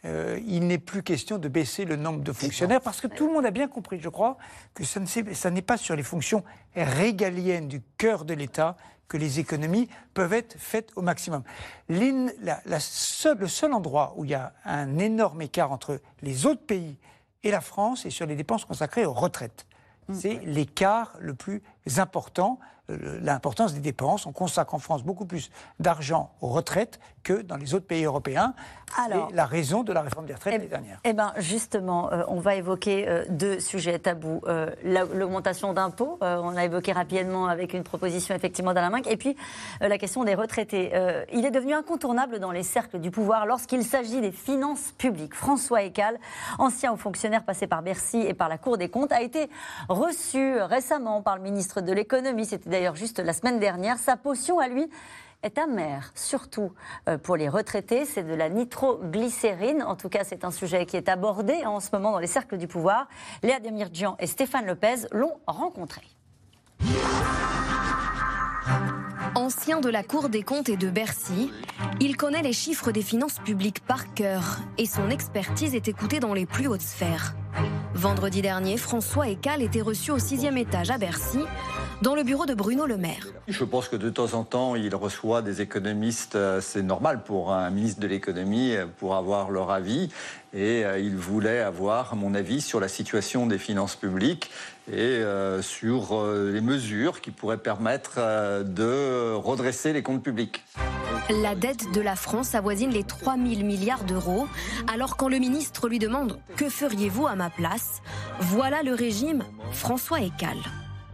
il n'est plus question de baisser le nombre de fonctionnaires parce que tout le monde a bien compris, je crois, que ça n'est pas sur les fonctions régaliennes du cœur de l'État que les économies peuvent être faites au maximum. Le seul endroit où il y a un énorme écart entre les autres pays et la France est sur les dépenses consacrées aux retraites. C'est l'écart le plus important, l'importance des dépenses. On consacre en France beaucoup plus d'argent aux retraites que dans les autres pays européens. C'est la raison de la réforme des retraites l'année dernière. Eh bien, justement, on va évoquer deux sujets tabous. L'augmentation d'impôts, on l'a évoqué rapidement avec une proposition effectivement d'Alain Minc, et puis la question des retraités. Il est devenu incontournable dans les cercles du pouvoir lorsqu'il s'agit des finances publiques. François Ekal, ancien haut fonctionnaire passé par Bercy et par la Cour des comptes, a été reçu récemment par le ministre de l'économie. C'était d'ailleurs juste la semaine dernière. Sa potion à lui est amère, surtout pour les retraités. C'est de la nitroglycérine. En tout cas, c'est un sujet qui est abordé en ce moment dans les cercles du pouvoir. Léa Demirjian et Stéphane Lopez l'ont rencontré. Ancien de la Cour des comptes et de Bercy, il connaît les chiffres des finances publiques par cœur et son expertise est écoutée dans les plus hautes sphères. Vendredi dernier, François Ekal était reçu au 6e étage à Bercy, dans le bureau de Bruno Le Maire. Je pense que de temps en temps, il reçoit des économistes. C'est normal pour un ministre de l'économie pour avoir leur avis. Et il voulait avoir mon avis sur la situation des finances publiques et sur les mesures qui pourraient permettre de redresser les comptes publics. La dette de la France avoisine les 3 000 milliards d'euros. Alors quand le ministre lui demande « Que feriez-vous à ma place ?», voilà le régime François Ekal.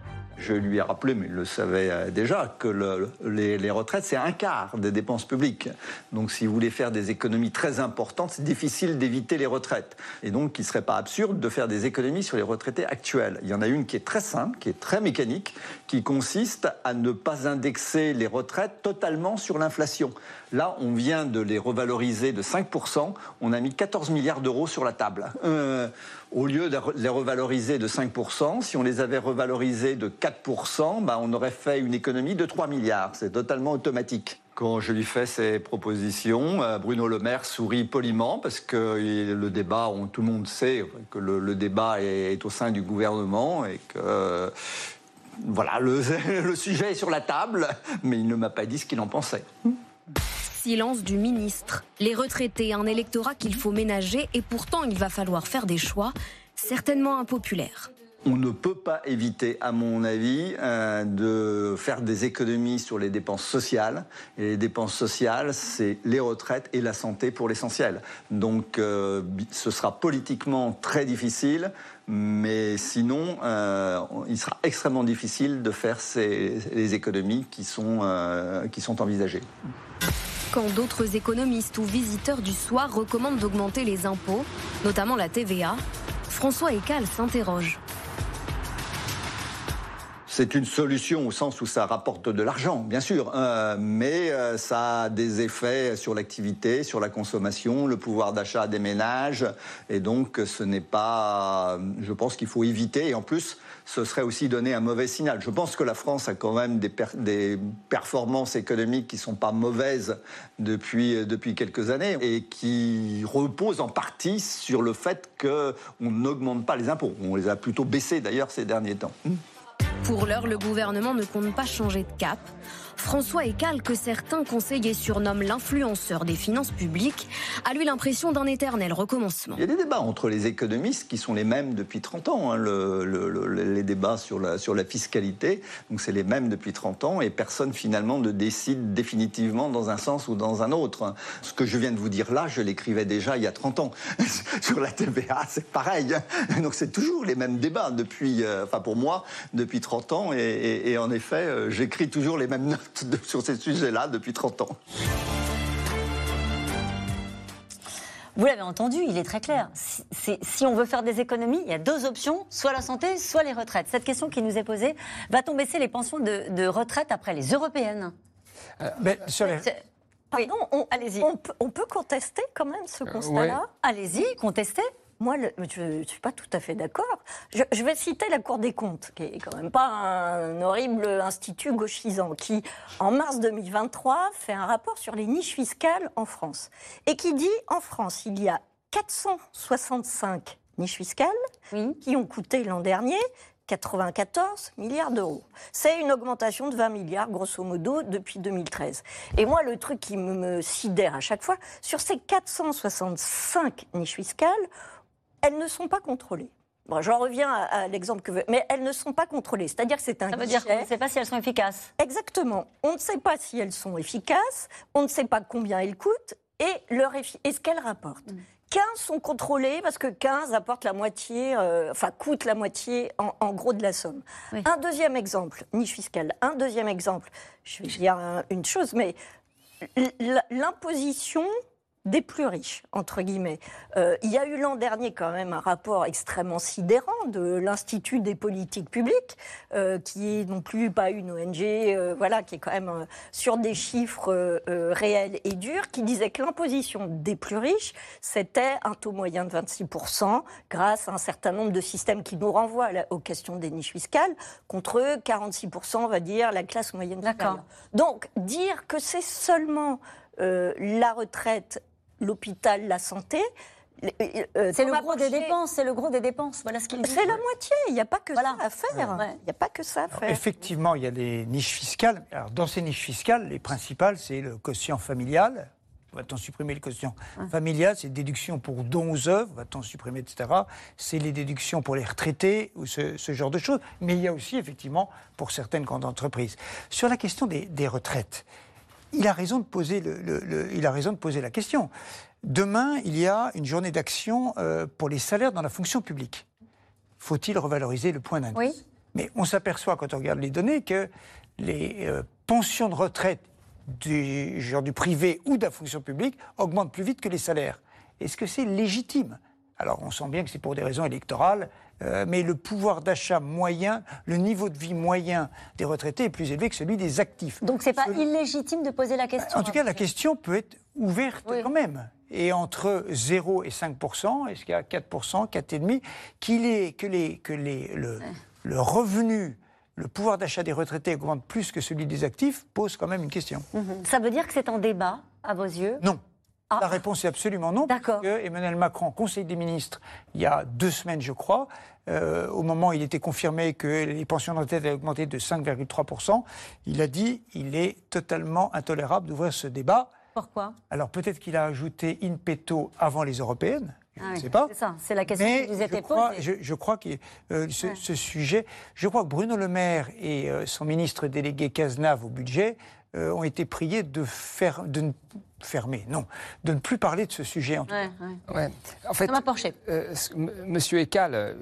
Je lui ai rappelé, mais il le savait déjà, que les retraites, c'est 1/4 des dépenses publiques. Donc si vous voulez faire des économies très importantes, c'est difficile d'éviter les retraites. Et donc il ne serait pas absurde de faire des économies sur les retraités actuels. Il y en a une qui est très simple, qui est très mécanique, qui consiste à ne pas indexer les retraites totalement sur l'inflation. Là, on vient de les revaloriser de 5%, on a mis 14 milliards d'euros sur la table. Au lieu de les revaloriser de 5%, si on les avait revalorisés de 4%, on aurait fait une économie de 3 milliards. C'est totalement automatique. Quand je lui fais ces propositions, Bruno Le Maire sourit poliment parce que le débat, tout le monde sait que le débat est au sein du gouvernement et que voilà, le sujet est sur la table, mais il ne m'a pas dit ce qu'il en pensait. Silence du ministre. Les retraités, un électorat qu'il faut ménager et pourtant il va falloir faire des choix, certainement impopulaires. On ne peut pas éviter, à mon avis, de faire des économies sur les dépenses sociales. Et les dépenses sociales, c'est les retraites et la santé pour l'essentiel. Donc ce sera politiquement très difficile, mais sinon, il sera extrêmement difficile de faire les économies qui sont envisagées. Quand d'autres économistes ou visiteurs du soir recommandent d'augmenter les impôts, notamment la TVA, François Ekal s'interroge. C'est une solution au sens où ça rapporte de l'argent, bien sûr, mais ça a des effets sur l'activité, sur la consommation, le pouvoir d'achat des ménages, et donc ce n'est pas... Je pense qu'il faut éviter, et en plus, ce serait aussi donner un mauvais signal. Je pense que la France a quand même des performances économiques qui ne sont pas mauvaises depuis quelques années, et qui reposent en partie sur le fait qu'on n'augmente pas les impôts. On les a plutôt baissés d'ailleurs ces derniers temps. Pour l'heure, le gouvernement ne compte pas changer de cap. François Ekal, que certains conseillers surnomment l'influenceur des finances publiques, a lui l'impression d'un éternel recommencement. Il y a des débats entre les économistes qui sont les mêmes depuis 30 ans. Les débats sur la fiscalité, donc c'est les mêmes depuis 30 ans et personne finalement ne décide définitivement dans un sens ou dans un autre. Ce que je viens de vous dire là, je l'écrivais déjà il y a 30 ans. Sur la TVA, c'est pareil. Donc c'est toujours les mêmes débats depuis, pour moi, depuis 30 ans. Et en effet, j'écris toujours les mêmes notes sur ces sujets-là depuis 30 ans. Vous l'avez entendu, il est très clair. Si on veut faire des économies, il y a deux options, soit la santé, soit les retraites. Cette question qui nous est posée, va-t-on baisser les pensions de retraite après les européennes ? Pardon, allez-y. On peut contester quand même ce constat-là ? Ouais. Allez-y, contestez. Moi, je ne suis pas tout à fait d'accord. Je vais citer la Cour des comptes, qui est quand même pas un horrible institut gauchisant, qui, en mars 2023, fait un rapport sur les niches fiscales en France. Et qui dit, en France, il y a 465 niches fiscales qui ont coûté l'an dernier 94 milliards d'euros. C'est une augmentation de 20 milliards, grosso modo, depuis 2013. Et moi, le truc qui me sidère à chaque fois, sur ces 465 niches fiscales, elles ne sont pas contrôlées. Bon, j'en reviens à l'exemple que vous... Mais elles ne sont pas contrôlées. C'est-à-dire que c'est un guichet... Ça veut dire qu'on ne sait pas si elles sont efficaces. Exactement. On ne sait pas si elles sont efficaces, on ne sait pas combien elles coûtent et ce qu'elles rapportent. 15 sont contrôlées parce que 15 apportent la moitié, coûtent la moitié en gros de la somme. Oui. Un deuxième exemple, niche fiscale. Un deuxième exemple, je vais dire une chose, mais l'imposition des plus riches, entre guillemets. Il y a eu l'an dernier quand même un rapport extrêmement sidérant de l'Institut des politiques publiques, qui est non plus pas une ONG, qui est quand même sur des chiffres réels et durs, qui disait que l'imposition des plus riches, c'était un taux moyen de 26%, grâce à un certain nombre de systèmes qui nous renvoient aux questions des niches fiscales, contre 46%, on va dire, la classe moyenne supérieure. Donc, dire que c'est seulement la retraite, l'hôpital, la santé... c'est le gros des dépenses, c'est le gros des dépenses. Voilà ce qu'il dit. C'est la moitié, il n'y a pas que ça à faire. Il n'y a pas que ça à faire. Effectivement, il y a des niches fiscales. Alors, dans ces niches fiscales, les principales, c'est le quotient familial. Va-t-on supprimer le quotient familial? C'est déduction pour dons aux œuvres, va-t-on supprimer, etc. C'est les déductions pour les retraités, ou ce genre de choses. Mais il y a aussi, effectivement, pour certaines grandes entreprises. Sur la question des retraites, il a raison de poser la question. Demain, il y a une journée d'action pour les salaires dans la fonction publique. Faut-il revaloriser le point d'indice ? Oui. Mais on s'aperçoit, quand on regarde les données, que les pensions de retraite du privé ou de la fonction publique augmentent plus vite que les salaires. Est-ce que c'est légitime ? Alors, on sent bien que c'est pour des raisons électorales, mais le pouvoir d'achat moyen, le niveau de vie moyen des retraités est plus élevé que celui des actifs. Donc, c'est pas illégitime de poser la question. En tout cas, la question peut être ouverte quand même. Et entre 0 et 5%, est-ce qu'il y a 4%, 4,5%, le revenu, le pouvoir d'achat des retraités augmente plus que celui des actifs, pose quand même une question. Ça veut dire que c'est en débat, à vos yeux ? Non. La réponse est absolument non. D'accord. Parce que Emmanuel Macron, Conseil des ministres, il y a 2 semaines, je crois, au moment où il était confirmé que les pensions de retraite avaient augmenté de 5,3%, il a dit qu'il est totalement intolérable d'ouvrir ce débat. Pourquoi ? Alors peut-être qu'il a ajouté in petto avant les européennes. Je ne sais pas. C'est ça, c'est la question qui vous était posée. Je crois que ce sujet, je crois que Bruno Le Maire et son ministre délégué Cazenave au budget ont été priés de ne plus parler de ce sujet en tout cas. Ouais. En fait, Monsieur Ecal,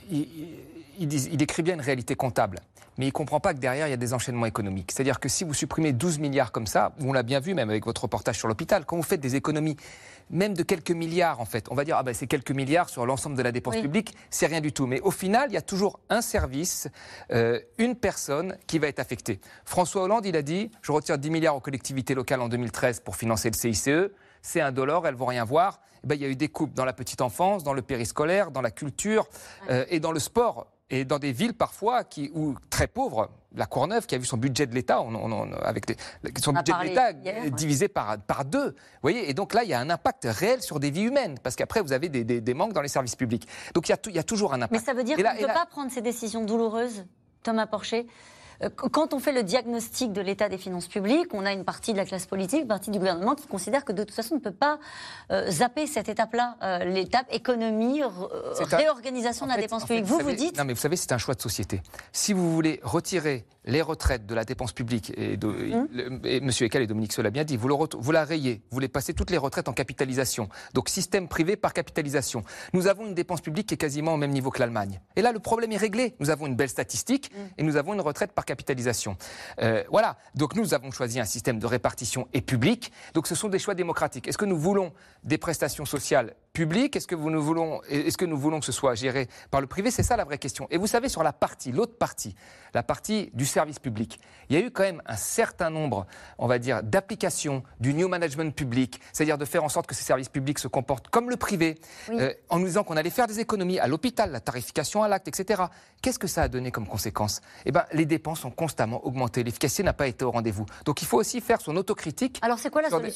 il décrit bien une réalité comptable. Mais il ne comprend pas que derrière, il y a des enchaînements économiques. C'est-à-dire que si vous supprimez 12 milliards comme ça, on l'a bien vu même avec votre reportage sur l'hôpital, quand vous faites des économies, même de quelques milliards en fait, on va dire c'est quelques milliards sur l'ensemble de la dépense publique, c'est rien du tout. Mais au final, il y a toujours un service, une personne qui va être affectée. François Hollande, il a dit, je retire 10 milliards aux collectivités locales en 2013 pour financer le CICE, c'est $1, elles ne vont rien voir. Il y a eu des coupes dans la petite enfance, dans le périscolaire, dans la culture et dans le sport. Et dans des villes parfois où très pauvres, la Courneuve qui a vu son budget de l'État, son budget de l'État divisé par 2. Vous voyez, et donc là, il y a un impact réel sur des vies humaines, parce qu'après, vous avez des manques dans les services publics. Donc il y a toujours un impact. Mais ça veut dire qu'on ne peut pas prendre ces décisions douloureuses, Thomas Porcher. Quand on fait le diagnostic de l'état des finances publiques, on a une partie de la classe politique, une partie du gouvernement qui considère que de toute façon on ne peut pas zapper cette étape-là, l'étape économie, réorganisation de la dépense publique. Vous dites... Non mais vous savez, c'est un choix de société. Si vous voulez retirer les retraites de la dépense publique, et M. Ecal et Dominique Seul l'a bien dit, vous la rayez, vous voulez passer toutes les retraites en capitalisation. Donc système privé par capitalisation. Nous avons une dépense publique qui est quasiment au même niveau que l'Allemagne. Et là, le problème est réglé. Nous avons une belle statistique et nous avons une retraite par capitalisation. Voilà. Donc nous avons choisi un système de répartition et public. Donc ce sont des choix démocratiques. Est-ce que nous voulons des prestations sociales publiques ? Est-ce que nous voulons que ce soit géré par le privé ? C'est ça la vraie question. Et vous savez, sur l'autre partie, la partie du service public, il y a eu quand même un certain nombre, on va dire, d'applications du new management public, c'est-à-dire de faire en sorte que ces services publics se comportent comme le privé, en nous disant qu'on allait faire des économies à l'hôpital, la tarification à l'acte, etc. Qu'est-ce que ça a donné comme conséquence ? Les dépenses ont constamment augmenté, l'efficacité n'a pas été au rendez-vous. Donc il faut aussi faire son autocritique. Alors c'est quoi la solution ?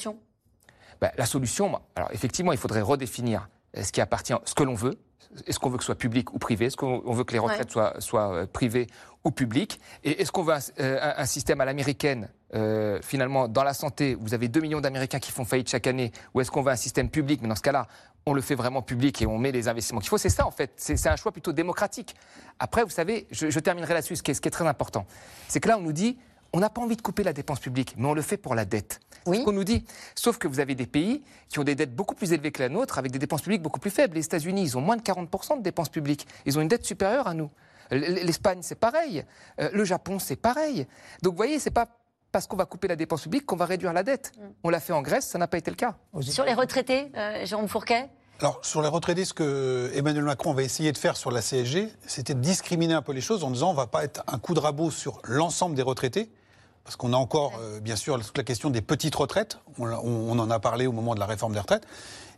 La solution, alors effectivement, il faudrait redéfinir ce qui appartient, ce que l'on veut. Est-ce qu'on veut que ce soit public ou privé ? Est-ce qu'on veut que les retraites soient privées ou publiques ? Et est-ce qu'on veut un système à l'américaine, finalement, dans la santé, vous avez 2 millions d'Américains qui font faillite chaque année, ou est-ce qu'on veut un système public ? Mais dans ce cas-là, on le fait vraiment public et on met les investissements qu'il faut. C'est ça, en fait. C'est un choix plutôt démocratique. Après, vous savez, je terminerai là-dessus, ce qui est très important. C'est que là, on nous dit... On n'a pas envie de couper la dépense publique, mais on le fait pour la dette. C'est ce qu'on nous dit. Sauf que vous avez des pays qui ont des dettes beaucoup plus élevées que la nôtre, avec des dépenses publiques beaucoup plus faibles. Les États-Unis, ils ont moins de 40% de dépenses publiques. Ils ont une dette supérieure à nous. L'Espagne, c'est pareil. Le Japon, c'est pareil. Donc, vous voyez, c'est pas parce qu'on va couper la dépense publique qu'on va réduire la dette. On l'a fait en Grèce, ça n'a pas été le cas. Sur les retraités, Jérôme Fourquet ? Alors, sur les retraités, ce que Emmanuel Macron va essayer de faire sur la CSG, c'était de discriminer un peu les choses en disant on ne va pas être un coup de rabot sur l'ensemble des retraités. Parce qu'on a encore, bien sûr, toute la question des petites retraites. On en a parlé au moment de la réforme des retraites.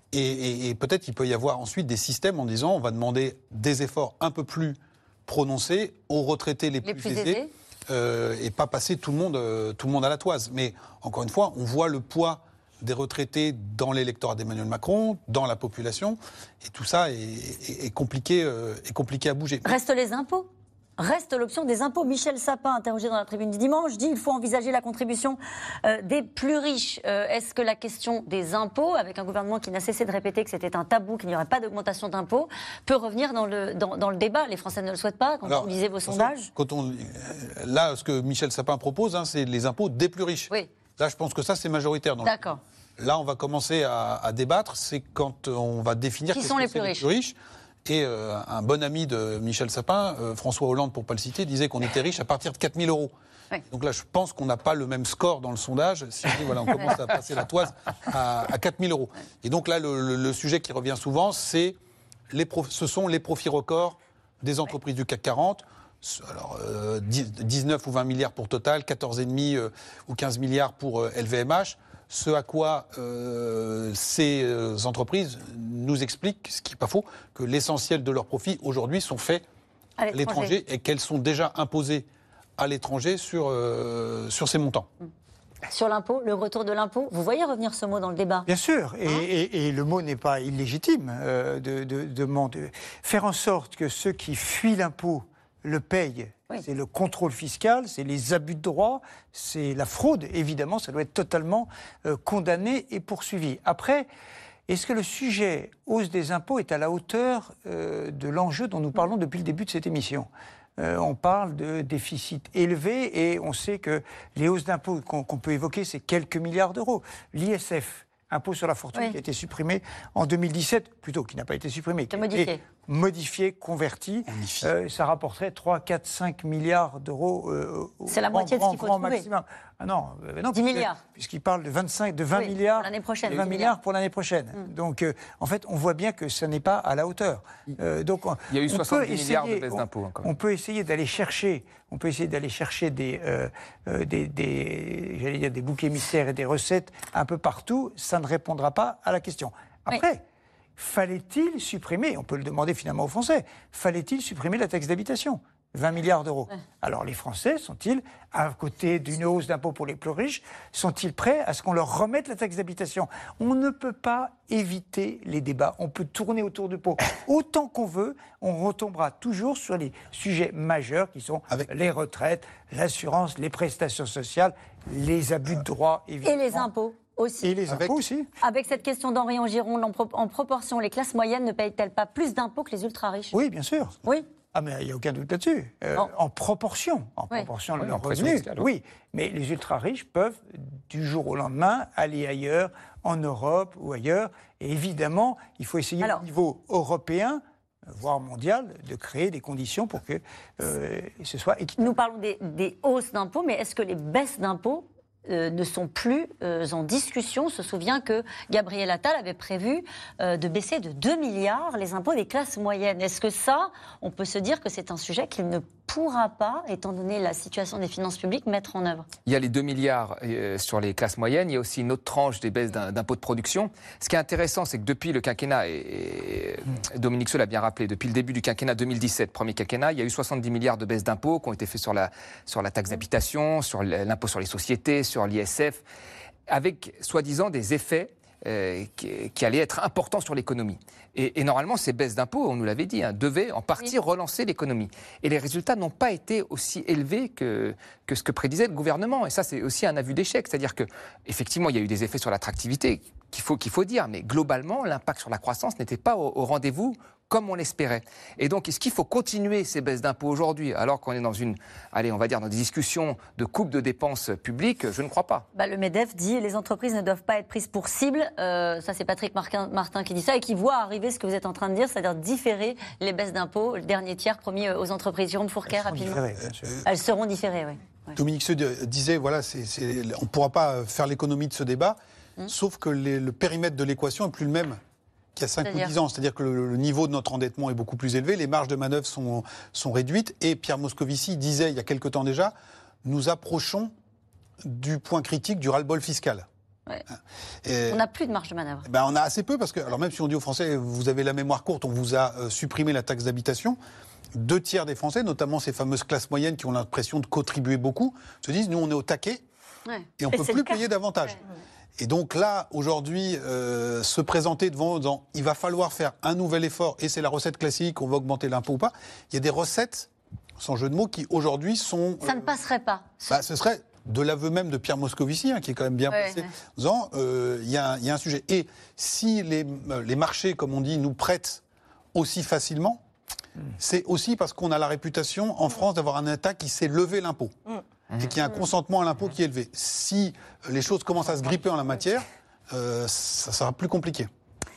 Et peut-être qu'il peut y avoir ensuite des systèmes en disant on va demander des efforts un peu plus prononcés aux retraités les plus aisés. Et pas passer tout le monde à la toise. Mais encore une fois, on voit le poids des retraités dans l'électorat d'Emmanuel Macron, dans la population. Et tout ça est compliqué à bouger. Restent les impôts. Reste l'option des impôts. Michel Sapin, interrogé dans la Tribune du Dimanche, dit qu'il faut envisager la contribution des plus riches. Est-ce que la question des impôts, avec un gouvernement qui n'a cessé de répéter que c'était un tabou, qu'il n'y aurait pas d'augmentation d'impôts, peut revenir dans le débat ? Les Français ne le souhaitent pas, quand vous lisez vos sondages. Là, ce que Michel Sapin propose, c'est les impôts des plus riches. Oui. Là, je pense que ça, c'est majoritaire. D'accord. Là, on va commencer à débattre, c'est quand on va définir qui sont les plus riches. Et un bon ami de Michel Sapin, François Hollande pour ne pas le citer, disait qu'on était riche à partir de 4 000 euros. Oui. Donc là, je pense qu'on n'a pas le même score dans le sondage. Si on dit, voilà, on commence à passer la toise à 4 000 euros. Et donc là, le sujet qui revient souvent, ce sont les profits records des entreprises du CAC 40. Alors, 19 ou 20 milliards pour Total, 14,5 ou 15 milliards pour LVMH. Ce à quoi ces entreprises nous expliquent, ce qui n'est pas faux, que l'essentiel de leurs profits aujourd'hui sont faits à l'étranger et qu'elles sont déjà imposées à l'étranger sur ces montants. Sur l'impôt, le retour de l'impôt, vous voyez revenir ce mot dans le débat? Bien sûr, et le mot n'est pas illégitime de faire en sorte que ceux qui fuient l'impôt le payent. Oui. C'est le contrôle fiscal, c'est les abus de droit, c'est la fraude, évidemment, ça doit être totalement condamné et poursuivi. Après, est-ce que le sujet hausse des impôts est à la hauteur de l'enjeu dont nous parlons depuis le début de cette émission? On parle de déficit élevé et on sait que les hausses d'impôts qu'on peut évoquer, c'est quelques milliards d'euros. L'ISF, impôt sur la fortune, qui a été supprimé en 2017, plutôt qui n'a pas été supprimé, qui a été modifié, converti, ça rapporterait 3, 4, 5 milliards d'euros c'est la moitié de ce qu'il faut trouver. Maximum. Ah non, 10 milliards. Puisqu'il parle de 20 milliards pour l'année prochaine, 20 milliards pour l'année prochaine. Donc, en fait, on voit bien que ça n'est pas à la hauteur. Donc, il y a eu 70 milliards de baisse d'impôts. On peut essayer d'aller chercher, des boucs émissaires et des recettes un peu partout. Ça ne répondra pas à la question. Après, fallait-il supprimer, on peut le demander finalement aux Français, fallait-il supprimer la taxe d'habitation ? 20 milliards d'euros. Alors les Français sont-ils, à côté d'une hausse d'impôts pour les plus riches, sont-ils prêts à ce qu'on leur remette la taxe d'habitation? On ne peut pas éviter les débats. On peut tourner autour du pot autant qu'on veut. On retombera toujours sur les sujets majeurs qui sont les retraites, l'assurance, les prestations sociales, les abus de droit, évidemment. Et les impôts aussi. Et les impôts aussi. Avec cette question d'Henri Angiron, en proportion, les classes moyennes ne payent-elles pas plus d'impôts que les ultra-riches? Oui, bien sûr. Oui. Ah, mais il n'y a aucun doute là-dessus. En proportion de leurs revenus, oui. Mais les ultra-riches peuvent, du jour au lendemain, aller ailleurs, en Europe ou ailleurs. Et évidemment, il faut essayer au niveau européen, voire mondial, de créer des conditions pour que ce soit équitable. Nous parlons des hausses d'impôts, mais est-ce que les baisses d'impôts ne sont plus en discussion? On se souvient que Gabriel Attal avait prévu de baisser de 2 milliards les impôts des classes moyennes. Est-ce que ça, on peut se dire que c'est un sujet qu'il ne pourra pas, étant donné la situation des finances publiques, mettre en œuvre? Il y a les 2 milliards sur les classes moyennes, il y a aussi une autre tranche des baisses d'impôts de production. Ce qui est intéressant, c'est que depuis le quinquennat, et Dominique Seul l'a bien rappelé, depuis le début du quinquennat 2017, premier quinquennat, il y a eu 70 milliards de baisses d'impôts qui ont été faits sur la taxe d'habitation, sur l'impôt sur les sociétés, sur l'ISF, avec soi-disant des effets qui allaient être importants sur l'économie. Et normalement, ces baisses d'impôts, on nous l'avait dit, devaient en partie relancer l'économie. Et les résultats n'ont pas été aussi élevés que ce que prédisait le gouvernement. Et ça, c'est aussi un aveu d'échec. C'est-à-dire qu'effectivement, il y a eu des effets sur l'attractivité qu'il faut dire, mais globalement, l'impact sur la croissance n'était pas au rendez-vous comme on l'espérait. Et donc, est-ce qu'il faut continuer ces baisses d'impôts aujourd'hui, alors qu'on est dans dans des discussions de coupe de dépenses publiques? Je ne crois pas. Le MEDEF dit que les entreprises ne doivent pas être prises pour cible. Ça, c'est Patrick Martin qui dit ça et qui voit arriver ce que vous êtes en train de dire, c'est-à-dire différer les baisses d'impôts, le dernier tiers promis aux entreprises. Jérôme Fourquet, rapidement. Elles seront différées, oui. Dominique Seux disait, on ne pourra pas faire l'économie de ce débat, sauf que le périmètre de l'équation n'est plus le même qu'il y a 5 ou 10 ans. C'est-à-dire que le niveau de notre endettement est beaucoup plus élevé, les marges de manœuvre sont réduites, et Pierre Moscovici disait il y a quelque temps déjà, nous approchons du point critique du ras-le-bol fiscal. Ouais. On n'a plus de marge de manœuvre. On a assez peu, parce que, alors même si on dit aux Français, vous avez la mémoire courte, on vous a supprimé la taxe d'habitation, 2 tiers des Français, notamment ces fameuses classes moyennes qui ont l'impression de contribuer beaucoup, se disent, nous on est au taquet, et on ne peut plus payer davantage. Ouais. Et donc là, aujourd'hui, se présenter devant eux en disant il va falloir faire un nouvel effort, et c'est la recette classique, on va augmenter l'impôt ou pas, il y a des recettes, sans jeu de mots, qui aujourd'hui sont... Ça ne passerait pas. Ce serait de l'aveu même de Pierre Moscovici, qui est quand même bien placé, en disant il y a un sujet. Et si les marchés, comme on dit, nous prêtent aussi facilement, c'est aussi parce qu'on a la réputation en France d'avoir un État qui sait lever l'impôt. Et qu'il y a un consentement à l'impôt qui est élevé. Si les choses commencent à se gripper en la matière, ça sera plus compliqué.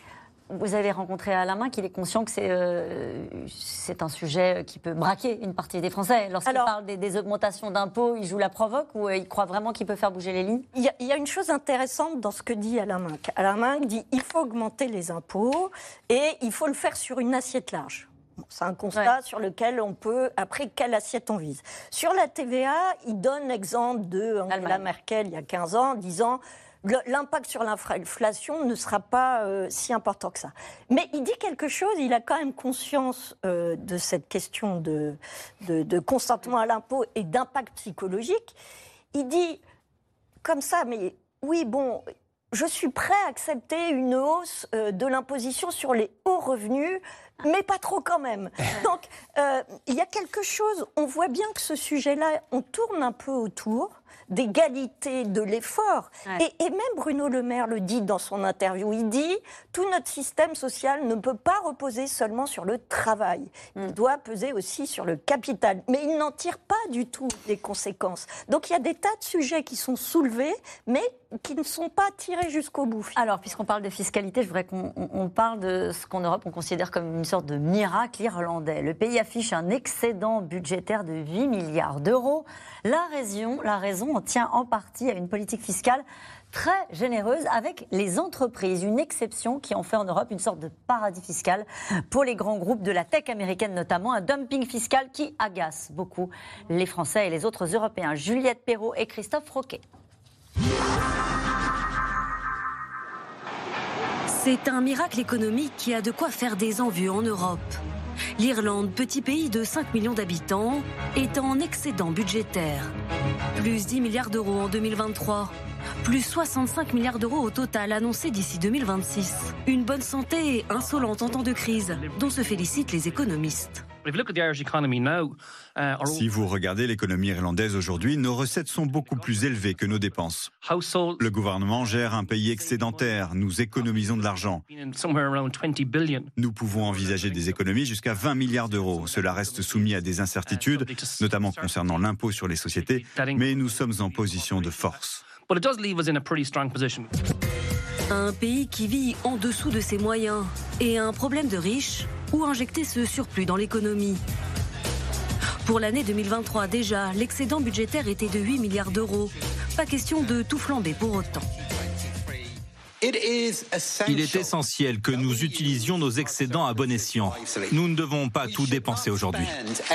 vous avez rencontré Alain Minc, il est conscient que c'est un sujet qui peut braquer une partie des Français. Lorsqu'il parle des augmentations d'impôts, il joue la provoque ou il croit vraiment qu'il peut faire bouger les lignes? Il y a une chose intéressante dans ce que dit Alain Minc. Alain Minc dit il faut augmenter les impôts et il faut le faire sur une assiette large. C'est un constat sur lequel on peut, après, quelle assiette on vise. Sur la TVA, il donne l'exemple de Angela Merkel il y a 15 ans, disant l'impact sur l'inflation ne sera pas si important que ça. Mais il dit quelque chose, il a quand même conscience de cette question de consentement à l'impôt et d'impact psychologique. Il dit comme ça, mais oui, bon, je suis prêt à accepter une hausse de l'imposition sur les hauts revenus, mais pas trop quand même. Donc, il y a quelque chose, on voit bien que ce sujet-là, on tourne un peu autour d'égalité de l'effort. Et même Bruno Le Maire le dit dans son interview, il dit « Tout notre système social ne peut pas reposer seulement sur le travail. Il doit peser aussi sur le capital. » Mais il n'en tire pas du tout les conséquences. Donc il y a des tas de sujets qui sont soulevés, mais qui ne sont pas tirés jusqu'au bout. Alors, puisqu'on parle de fiscalité, je voudrais qu'on parle de ce qu'en Europe on considère comme une sorte de miracle irlandais. Le pays affiche un excédent budgétaire de 8 milliards d'euros. La raison en tient en partie à une politique fiscale très généreuse avec les entreprises. Une exception qui en fait en Europe une sorte de paradis fiscal pour les grands groupes de la tech américaine notamment. Un dumping fiscal qui agace beaucoup les Français et les autres Européens. Juliette Perrault et Christophe Roquet. C'est un miracle économique qui a de quoi faire des envieux en Europe. L'Irlande, petit pays de 5 millions d'habitants, est en excédent budgétaire. Plus 10 milliards d'euros en 2023. Plus 65 milliards d'euros au total annoncés d'ici 2026. Une bonne santé insolente en temps de crise, dont se félicitent les économistes. Si vous regardez l'économie irlandaise aujourd'hui, nos recettes sont beaucoup plus élevées que nos dépenses. Le gouvernement gère un pays excédentaire, nous économisons de l'argent. Nous pouvons envisager des économies jusqu'à 20 milliards d'euros. Cela reste soumis à des incertitudes, notamment concernant l'impôt sur les sociétés, mais nous sommes en position de force. Un pays qui vit en dessous de ses moyens et un problème de riches ou injecter ce surplus dans l'économie. Pour l'année 2023 déjà, l'excédent budgétaire était de 8 milliards d'euros. Pas question de tout flamber pour autant. Il est essentiel que nous utilisions nos excédents à bon escient. Nous ne devons pas tout dépenser aujourd'hui.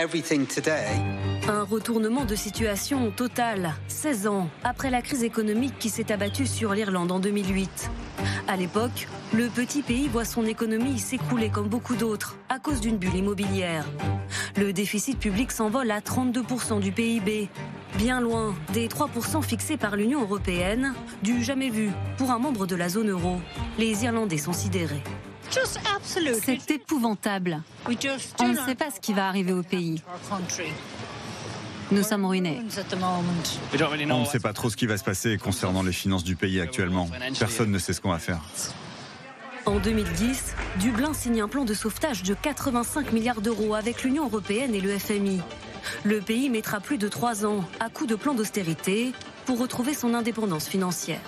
Un retournement de situation total, 16 ans après la crise économique qui s'est abattue sur l'Irlande en 2008. À l'époque, le petit pays voit son économie s'écrouler comme beaucoup d'autres à cause d'une bulle immobilière. Le déficit public s'envole à 32% du PIB, bien loin des 3% fixés par l'Union européenne, du jamais vu pour un membre de la zone euro. Les Irlandais sont sidérés. C'est épouvantable. On ne sait pas ce qui va arriver au pays. Nous sommes ruinés. On ne sait pas trop ce qui va se passer concernant les finances du pays actuellement. Personne ne sait ce qu'on va faire. En 2010, Dublin signe un plan de sauvetage de 85 milliards d'euros avec l'Union européenne et le FMI. Le pays mettra plus de 3 ans à coup de plan d'austérité pour retrouver son indépendance financière.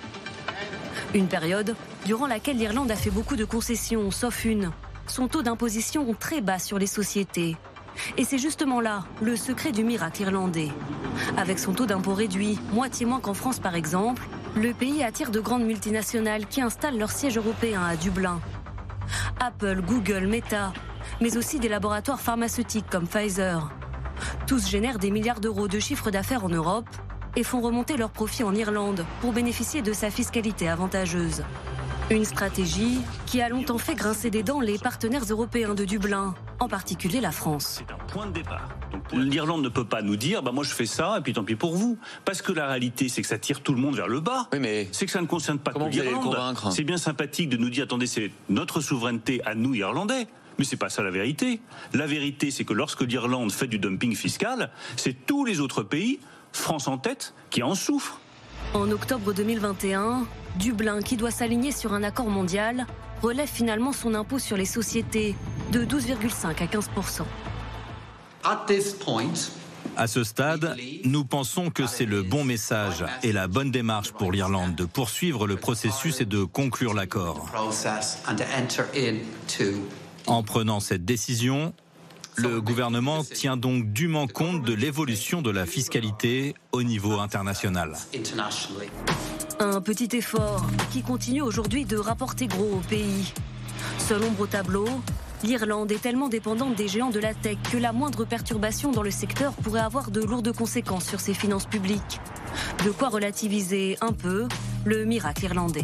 Une période durant laquelle l'Irlande a fait beaucoup de concessions, sauf une. Son taux d'imposition très bas sur les sociétés. Et c'est justement là le secret du miracle irlandais. Avec son taux d'impôt réduit, moitié moins qu'en France par exemple, le pays attire de grandes multinationales qui installent leur siège européen à Dublin. Apple, Google, Meta, mais aussi des laboratoires pharmaceutiques comme Pfizer. Tous génèrent des milliards d'euros de chiffre d'affaires en Europe et font remonter leurs profits en Irlande pour bénéficier de sa fiscalité avantageuse. Une stratégie qui a longtemps fait grincer des dents les partenaires européens de Dublin, en particulier la France. C'est un point de départ. Donc, l'Irlande ne peut pas nous dire moi je fais ça et puis tant pis pour vous. Parce que la réalité, c'est que ça tire tout le monde vers le bas. Oui, mais c'est que ça ne concerne pas que l'Irlande. C'est bien sympathique de nous dire attendez, c'est notre souveraineté à nous, Irlandais. Mais c'est pas ça la vérité. La vérité, c'est que lorsque l'Irlande fait du dumping fiscal, c'est tous les autres pays, France en tête, qui en souffrent. En octobre 2021, Dublin, qui doit s'aligner sur un accord mondial, relève finalement son impôt sur les sociétés de 12,5 à 15%. À ce stade, nous pensons que c'est le bon message et la bonne démarche pour l'Irlande de poursuivre le processus et de conclure l'accord. En prenant cette décision, le gouvernement tient donc dûment compte de l'évolution de la fiscalité au niveau international. Un petit effort qui continue aujourd'hui de rapporter gros au pays. Seule ombre au tableau, l'Irlande est tellement dépendante des géants de la tech que la moindre perturbation dans le secteur pourrait avoir de lourdes conséquences sur ses finances publiques. De quoi relativiser un peu le miracle irlandais.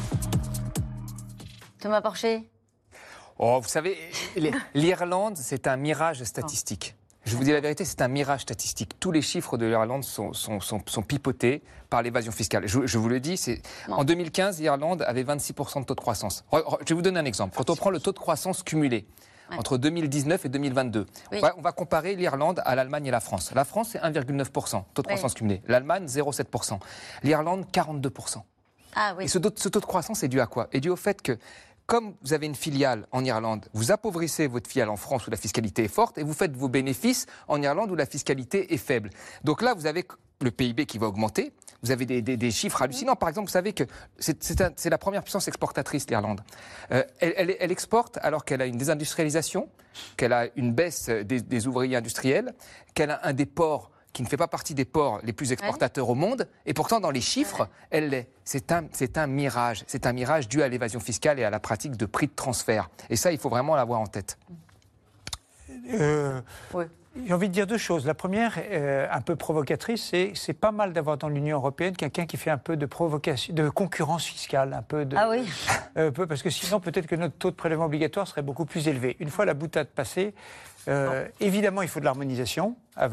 Thomas Porcher. Oh, vous savez, l'Irlande, c'est un mirage statistique. Je vous dis la vérité, c'est un mirage statistique. Tous les chiffres de l'Irlande sont pipotés par l'évasion fiscale. Je vous le dis, en 2015, l'Irlande avait 26% de taux de croissance. Je vais vous donner un exemple. Quand on prend le taux de croissance cumulé entre 2019 et 2022, on va comparer l'Irlande à l'Allemagne et la France. La France, c'est 1,9%, taux de croissance cumulé. L'Allemagne, 0,7%. L'Irlande, 42%. Ah, oui. Et ce taux de croissance est dû à quoi? Est dû au fait que, comme vous avez une filiale en Irlande, vous appauvrissez votre filiale en France où la fiscalité est forte et vous faites vos bénéfices en Irlande où la fiscalité est faible. Donc là, vous avez le PIB qui va augmenter. Vous avez des chiffres hallucinants. Par exemple, vous savez que c'est la première puissance exportatrice, l'Irlande. Elle exporte alors qu'elle a une désindustrialisation, qu'elle a une baisse des ouvriers industriels, qu'elle a un des ports qui ne fait pas partie des ports les plus exportateurs au monde, et pourtant dans les chiffres, elle l'est. C'est un mirage. C'est un mirage dû à l'évasion fiscale et à la pratique de prix de transfert. Et ça, il faut vraiment l'avoir en tête. J'ai envie de dire deux choses. La première, un peu provocatrice, c'est pas mal d'avoir dans l'Union européenne quelqu'un qui fait un peu de concurrence fiscale, un peu de... Ah oui. Parce que sinon, peut-être que notre taux de prélèvement obligatoire serait beaucoup plus élevé. Une fois la boutade passée, évidemment, il faut de l'harmonisation.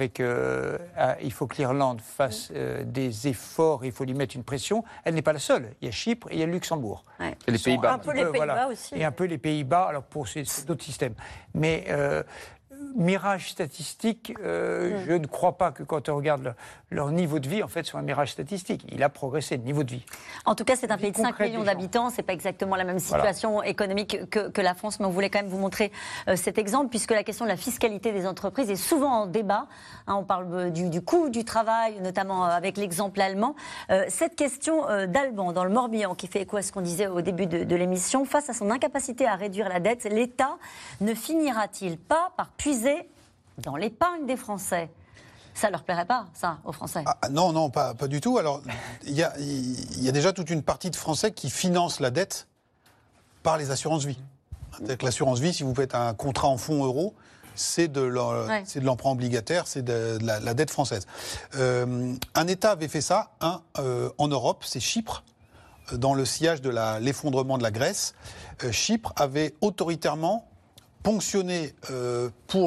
Il faut que l'Irlande fasse des efforts, il faut lui mettre une pression. Elle n'est pas la seule. Il y a Chypre et il y a le Luxembourg. Ouais. Et les Pays-Bas. Un peu les Pays-Bas aussi. Et un peu les Pays-Bas, alors pour c'est d'autres systèmes. Mais... mirage statistique, je ne crois pas que quand on regarde leur niveau de vie, en fait, soit un mirage statistique. Il a progressé, le niveau de vie. En tout cas, c'est un pays de 5 millions d'habitants. Ce n'est pas exactement la même situation économique que la France, mais on voulait quand même vous montrer cet exemple, puisque la question de la fiscalité des entreprises est souvent en débat. On parle du coût du travail, notamment avec l'exemple allemand. Cette question d'Alban, dans le Morbihan, qui fait écho à ce qu'on disait au début de l'émission, face à son incapacité à réduire la dette, l'État ne finira-t-il pas par puiser dans l'épargne des Français? Ça ne leur plairait pas, ça, aux Français? Non, pas du tout. Alors, il y a déjà toute une partie de Français qui financent la dette par les assurances-vie. C'est-à-dire que l'assurance-vie, si vous faites un contrat en fonds euros, c'est de l'emprunt obligataire, c'est de la dette française. Un État avait fait ça, en Europe, c'est Chypre, dans le sillage de l'effondrement de la Grèce. Chypre avait autoritairement ponctionner pour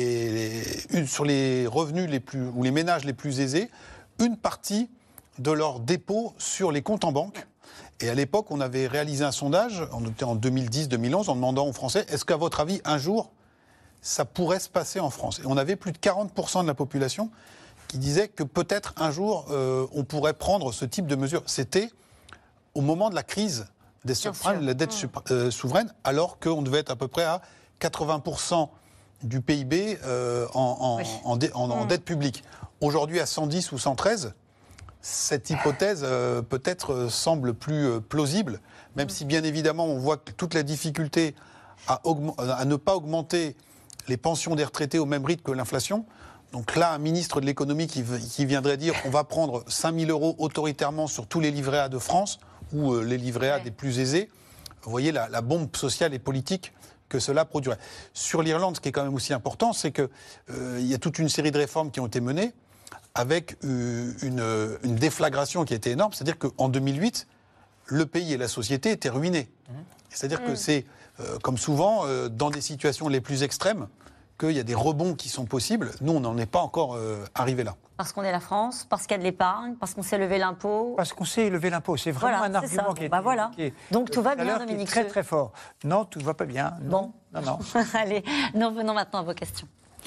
sur les revenus ou les ménages les plus aisés une partie de leurs dépôts sur les comptes en banque. Et à l'époque, on avait réalisé un sondage, on était en 2010-2011, en demandant aux Français, est-ce qu'à votre avis, un jour, ça pourrait se passer en France? Et on avait plus de 40% de la population qui disait que peut-être un jour, on pourrait prendre ce type de mesures. C'était au moment de la crise des subprimes, la dette souveraine, alors qu'on devait être à peu près à 80% du PIB en dette publique. Aujourd'hui, à 110 ou 113, cette hypothèse peut-être semble plus plausible, même si bien évidemment on voit que toute la difficulté à ne pas augmenter les pensions des retraités au même rythme que l'inflation. Donc là, un ministre de l'économie qui viendrait dire on va prendre 5 000 € autoritairement sur tous les livrets A de France ou les livrets A des plus aisés, vous voyez la bombe sociale et politique que cela produirait. Sur l'Irlande, ce qui est quand même aussi important, c'est qu'il y a toute une série de réformes qui ont été menées avec une déflagration qui a été énorme. C'est-à-dire qu'en 2008, le pays et la société étaient ruinés. C'est-à-dire que c'est, comme souvent, dans des situations les plus extrêmes, qu'il y a des rebonds qui sont possibles. Nous, on n'en est pas encore arrivé là. Parce qu'on est la France, parce qu'il y a de l'épargne, parce qu'on sait lever l'impôt. Parce qu'on sait lever l'impôt. C'est vraiment un argument qui est... Donc tout va bien, Dominique. Très très fort. Non, tout ne va pas bien. Non, bon. Non. Allez, nous venons maintenant à vos questions.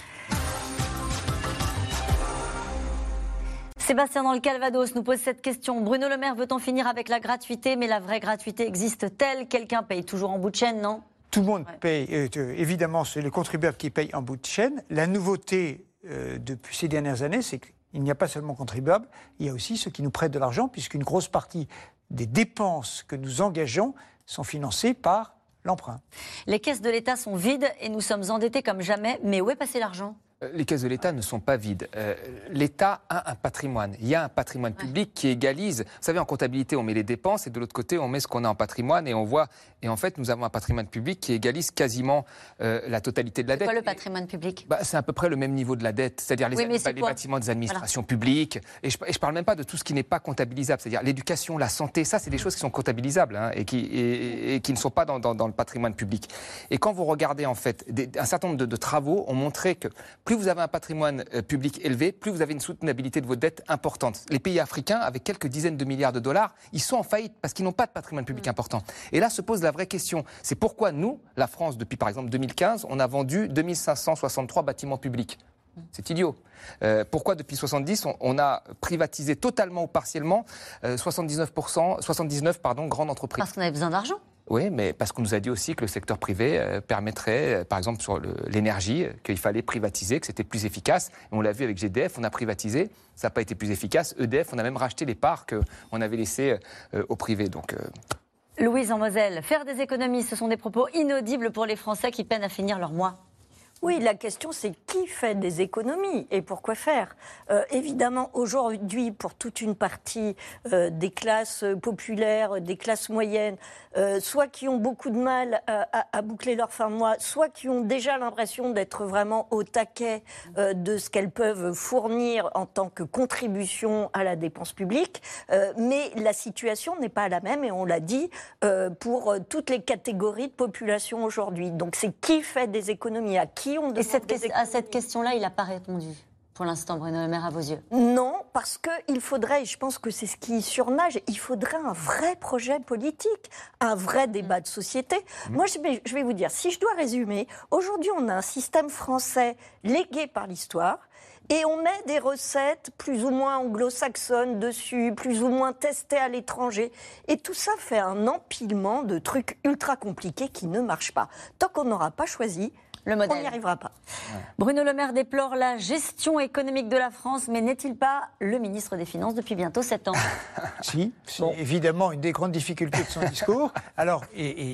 Sébastien dans le Calvados nous pose cette question. Bruno Le Maire veut en finir avec la gratuité, mais la vraie gratuité existe-t-elle? Quelqu'un paye toujours en bout de chaîne, non? Tout le monde paye. Évidemment, c'est le contribuable qui paye en bout de chaîne. La nouveauté depuis ces dernières années, c'est qu'il n'y a pas seulement contribuables, il y a aussi ceux qui nous prêtent de l'argent, puisqu'une grosse partie des dépenses que nous engageons sont financées par l'emprunt. Les caisses de l'État sont vides et nous sommes endettés comme jamais. Mais où est passé l'argent ? Les caisses de l'État ne sont pas vides. L'État a un patrimoine. Il y a un patrimoine public qui égalise. Vous savez, en comptabilité, on met les dépenses et de l'autre côté, on met ce qu'on a en patrimoine et on voit. Et en fait, nous avons un patrimoine public qui égalise quasiment la totalité de la dette. C'est quoi le patrimoine public ? C'est à peu près le même niveau de la dette, c'est-à-dire les bâtiments des administrations publiques. Et je ne parle même pas de tout ce qui n'est pas comptabilisable, c'est-à-dire l'éducation, la santé. Ça, c'est des choses qui sont comptabilisables et qui ne sont pas dans le patrimoine public. Et quand vous regardez, en fait, un certain nombre de travaux ont montré que plus vous avez un patrimoine public élevé, plus vous avez une soutenabilité de vos dettes importante. Les pays africains, avec quelques dizaines de milliards de dollars, ils sont en faillite parce qu'ils n'ont pas de patrimoine public important. Et là se pose la vraie question. C'est pourquoi nous, la France, depuis par exemple 2015, on a vendu 2563 bâtiments publics. C'est idiot. Pourquoi depuis 70, on a privatisé totalement ou partiellement 79 grandes entreprises ? Parce qu'on avait besoin d'argent. Oui, mais parce qu'on nous a dit aussi que le secteur privé permettrait, par exemple sur l'énergie, qu'il fallait privatiser, que c'était plus efficace. Et on l'a vu avec GDF, on a privatisé, ça n'a pas été plus efficace. EDF, on a même racheté les parts qu'on avait laissées au privé. Donc, Louise en Moselle, faire des économies, ce sont des propos inaudibles pour les Français qui peinent à finir leur mois. Oui, la question c'est qui fait des économies et pourquoi faire. Évidemment, aujourd'hui, pour toute une partie des classes populaires, des classes moyennes, soit qui ont beaucoup de mal à boucler leur fin de mois, soit qui ont déjà l'impression d'être vraiment au taquet de ce qu'elles peuvent fournir en tant que contribution à la dépense publique. Mais la situation n'est pas la même, et on l'a dit, pour toutes les catégories de population aujourd'hui. Donc c'est qui fait des économies, à qui on demande des économies. À cette question-là, il n'a pas répondu. Pour l'instant, Bruno Le Maire, à vos yeux? Non, parce qu'il faudrait, et je pense que c'est ce qui surnage, il faudrait un vrai projet politique, un vrai débat de société. Moi, je vais vous dire, si je dois résumer, aujourd'hui, on a un système français légué par l'histoire, et on met des recettes plus ou moins anglo-saxonnes dessus, plus ou moins testées à l'étranger. Et tout ça fait un empilement de trucs ultra compliqués qui ne marchent pas. Tant qu'on n'aura pas choisi, le modèle, on n'y arrivera pas. Bruno Le Maire déplore la gestion économique de la France, mais n'est-il pas le ministre des Finances depuis bientôt 7 ans? Si, c'est évidemment une des grandes difficultés de son discours. Alors,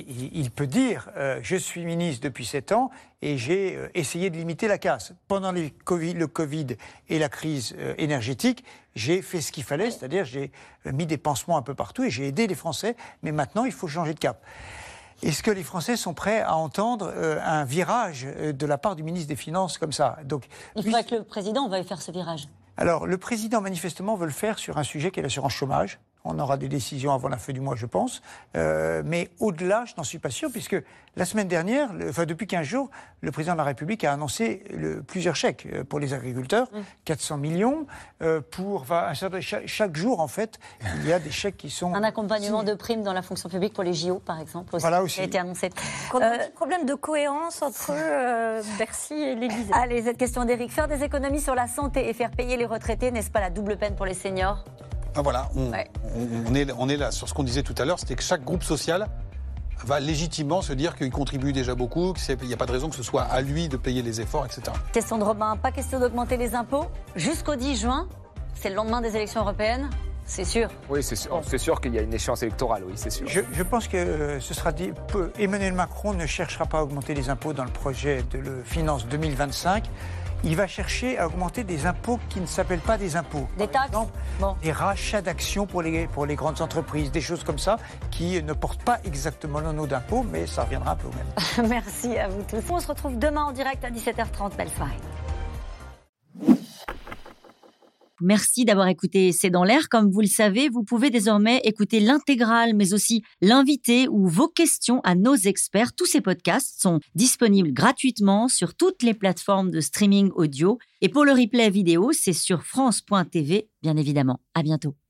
il peut dire je suis ministre depuis 7 ans et j'ai essayé de limiter la casse. Pendant le Covid et la crise énergétique, j'ai fait ce qu'il fallait, c'est-à-dire j'ai mis des pansements un peu partout et j'ai aidé les Français, mais maintenant il faut changer de cap. Est-ce que les Français sont prêts à entendre un virage de la part du ministre des Finances comme ça? Donc, il faudrait que le président veuille faire ce virage. Alors, le président, manifestement, veut le faire sur un sujet qui est l'assurance chômage. On aura des décisions avant la fin du mois, je pense. Mais au-delà, je n'en suis pas sûr, puisque la semaine dernière, depuis 15 jours, le président de la République a annoncé plusieurs chèques pour les agriculteurs, 400 millions. Chaque jour, en fait, il y a des chèques qui sont... Un accompagnement de primes dans la fonction publique pour les JO, par exemple, aussi, voilà aussi. Qui a été annoncé. On a un petit problème de cohérence entre Bercy et l'Élysée. Allez, cette question d'Éric. Faire des économies sur la santé et faire payer les retraités, n'est-ce pas la double peine pour les seniors? Ah voilà, on est là sur ce qu'on disait tout à l'heure, c'était que chaque groupe social va légitimement se dire qu'il contribue déjà beaucoup, qu'il n'y a pas de raison que ce soit à lui de payer les efforts, etc. Question de Robin, pas question d'augmenter les impôts jusqu'au 10 juin, c'est le lendemain des élections européennes, c'est sûr. Oui, c'est sûr, c'est sûr qu'il y a une échéance électorale, oui, c'est sûr. Je pense que ce sera dit, Emmanuel Macron ne cherchera pas à augmenter les impôts dans le projet de finance 2025. Il va chercher à augmenter des impôts qui ne s'appellent pas des impôts. Des taxes, des rachats d'actions pour les grandes entreprises, des choses comme ça qui ne portent pas exactement le nom d'impôts, mais ça reviendra un peu au même. Merci à vous tous. On se retrouve demain en direct à 17h30. Belle soirée. Merci d'avoir écouté C'est dans l'air. Comme vous le savez, vous pouvez désormais écouter l'intégrale, mais aussi l'invité ou vos questions à nos experts. Tous ces podcasts sont disponibles gratuitement sur toutes les plateformes de streaming audio. Et pour le replay vidéo, c'est sur France.tv, bien évidemment. À bientôt.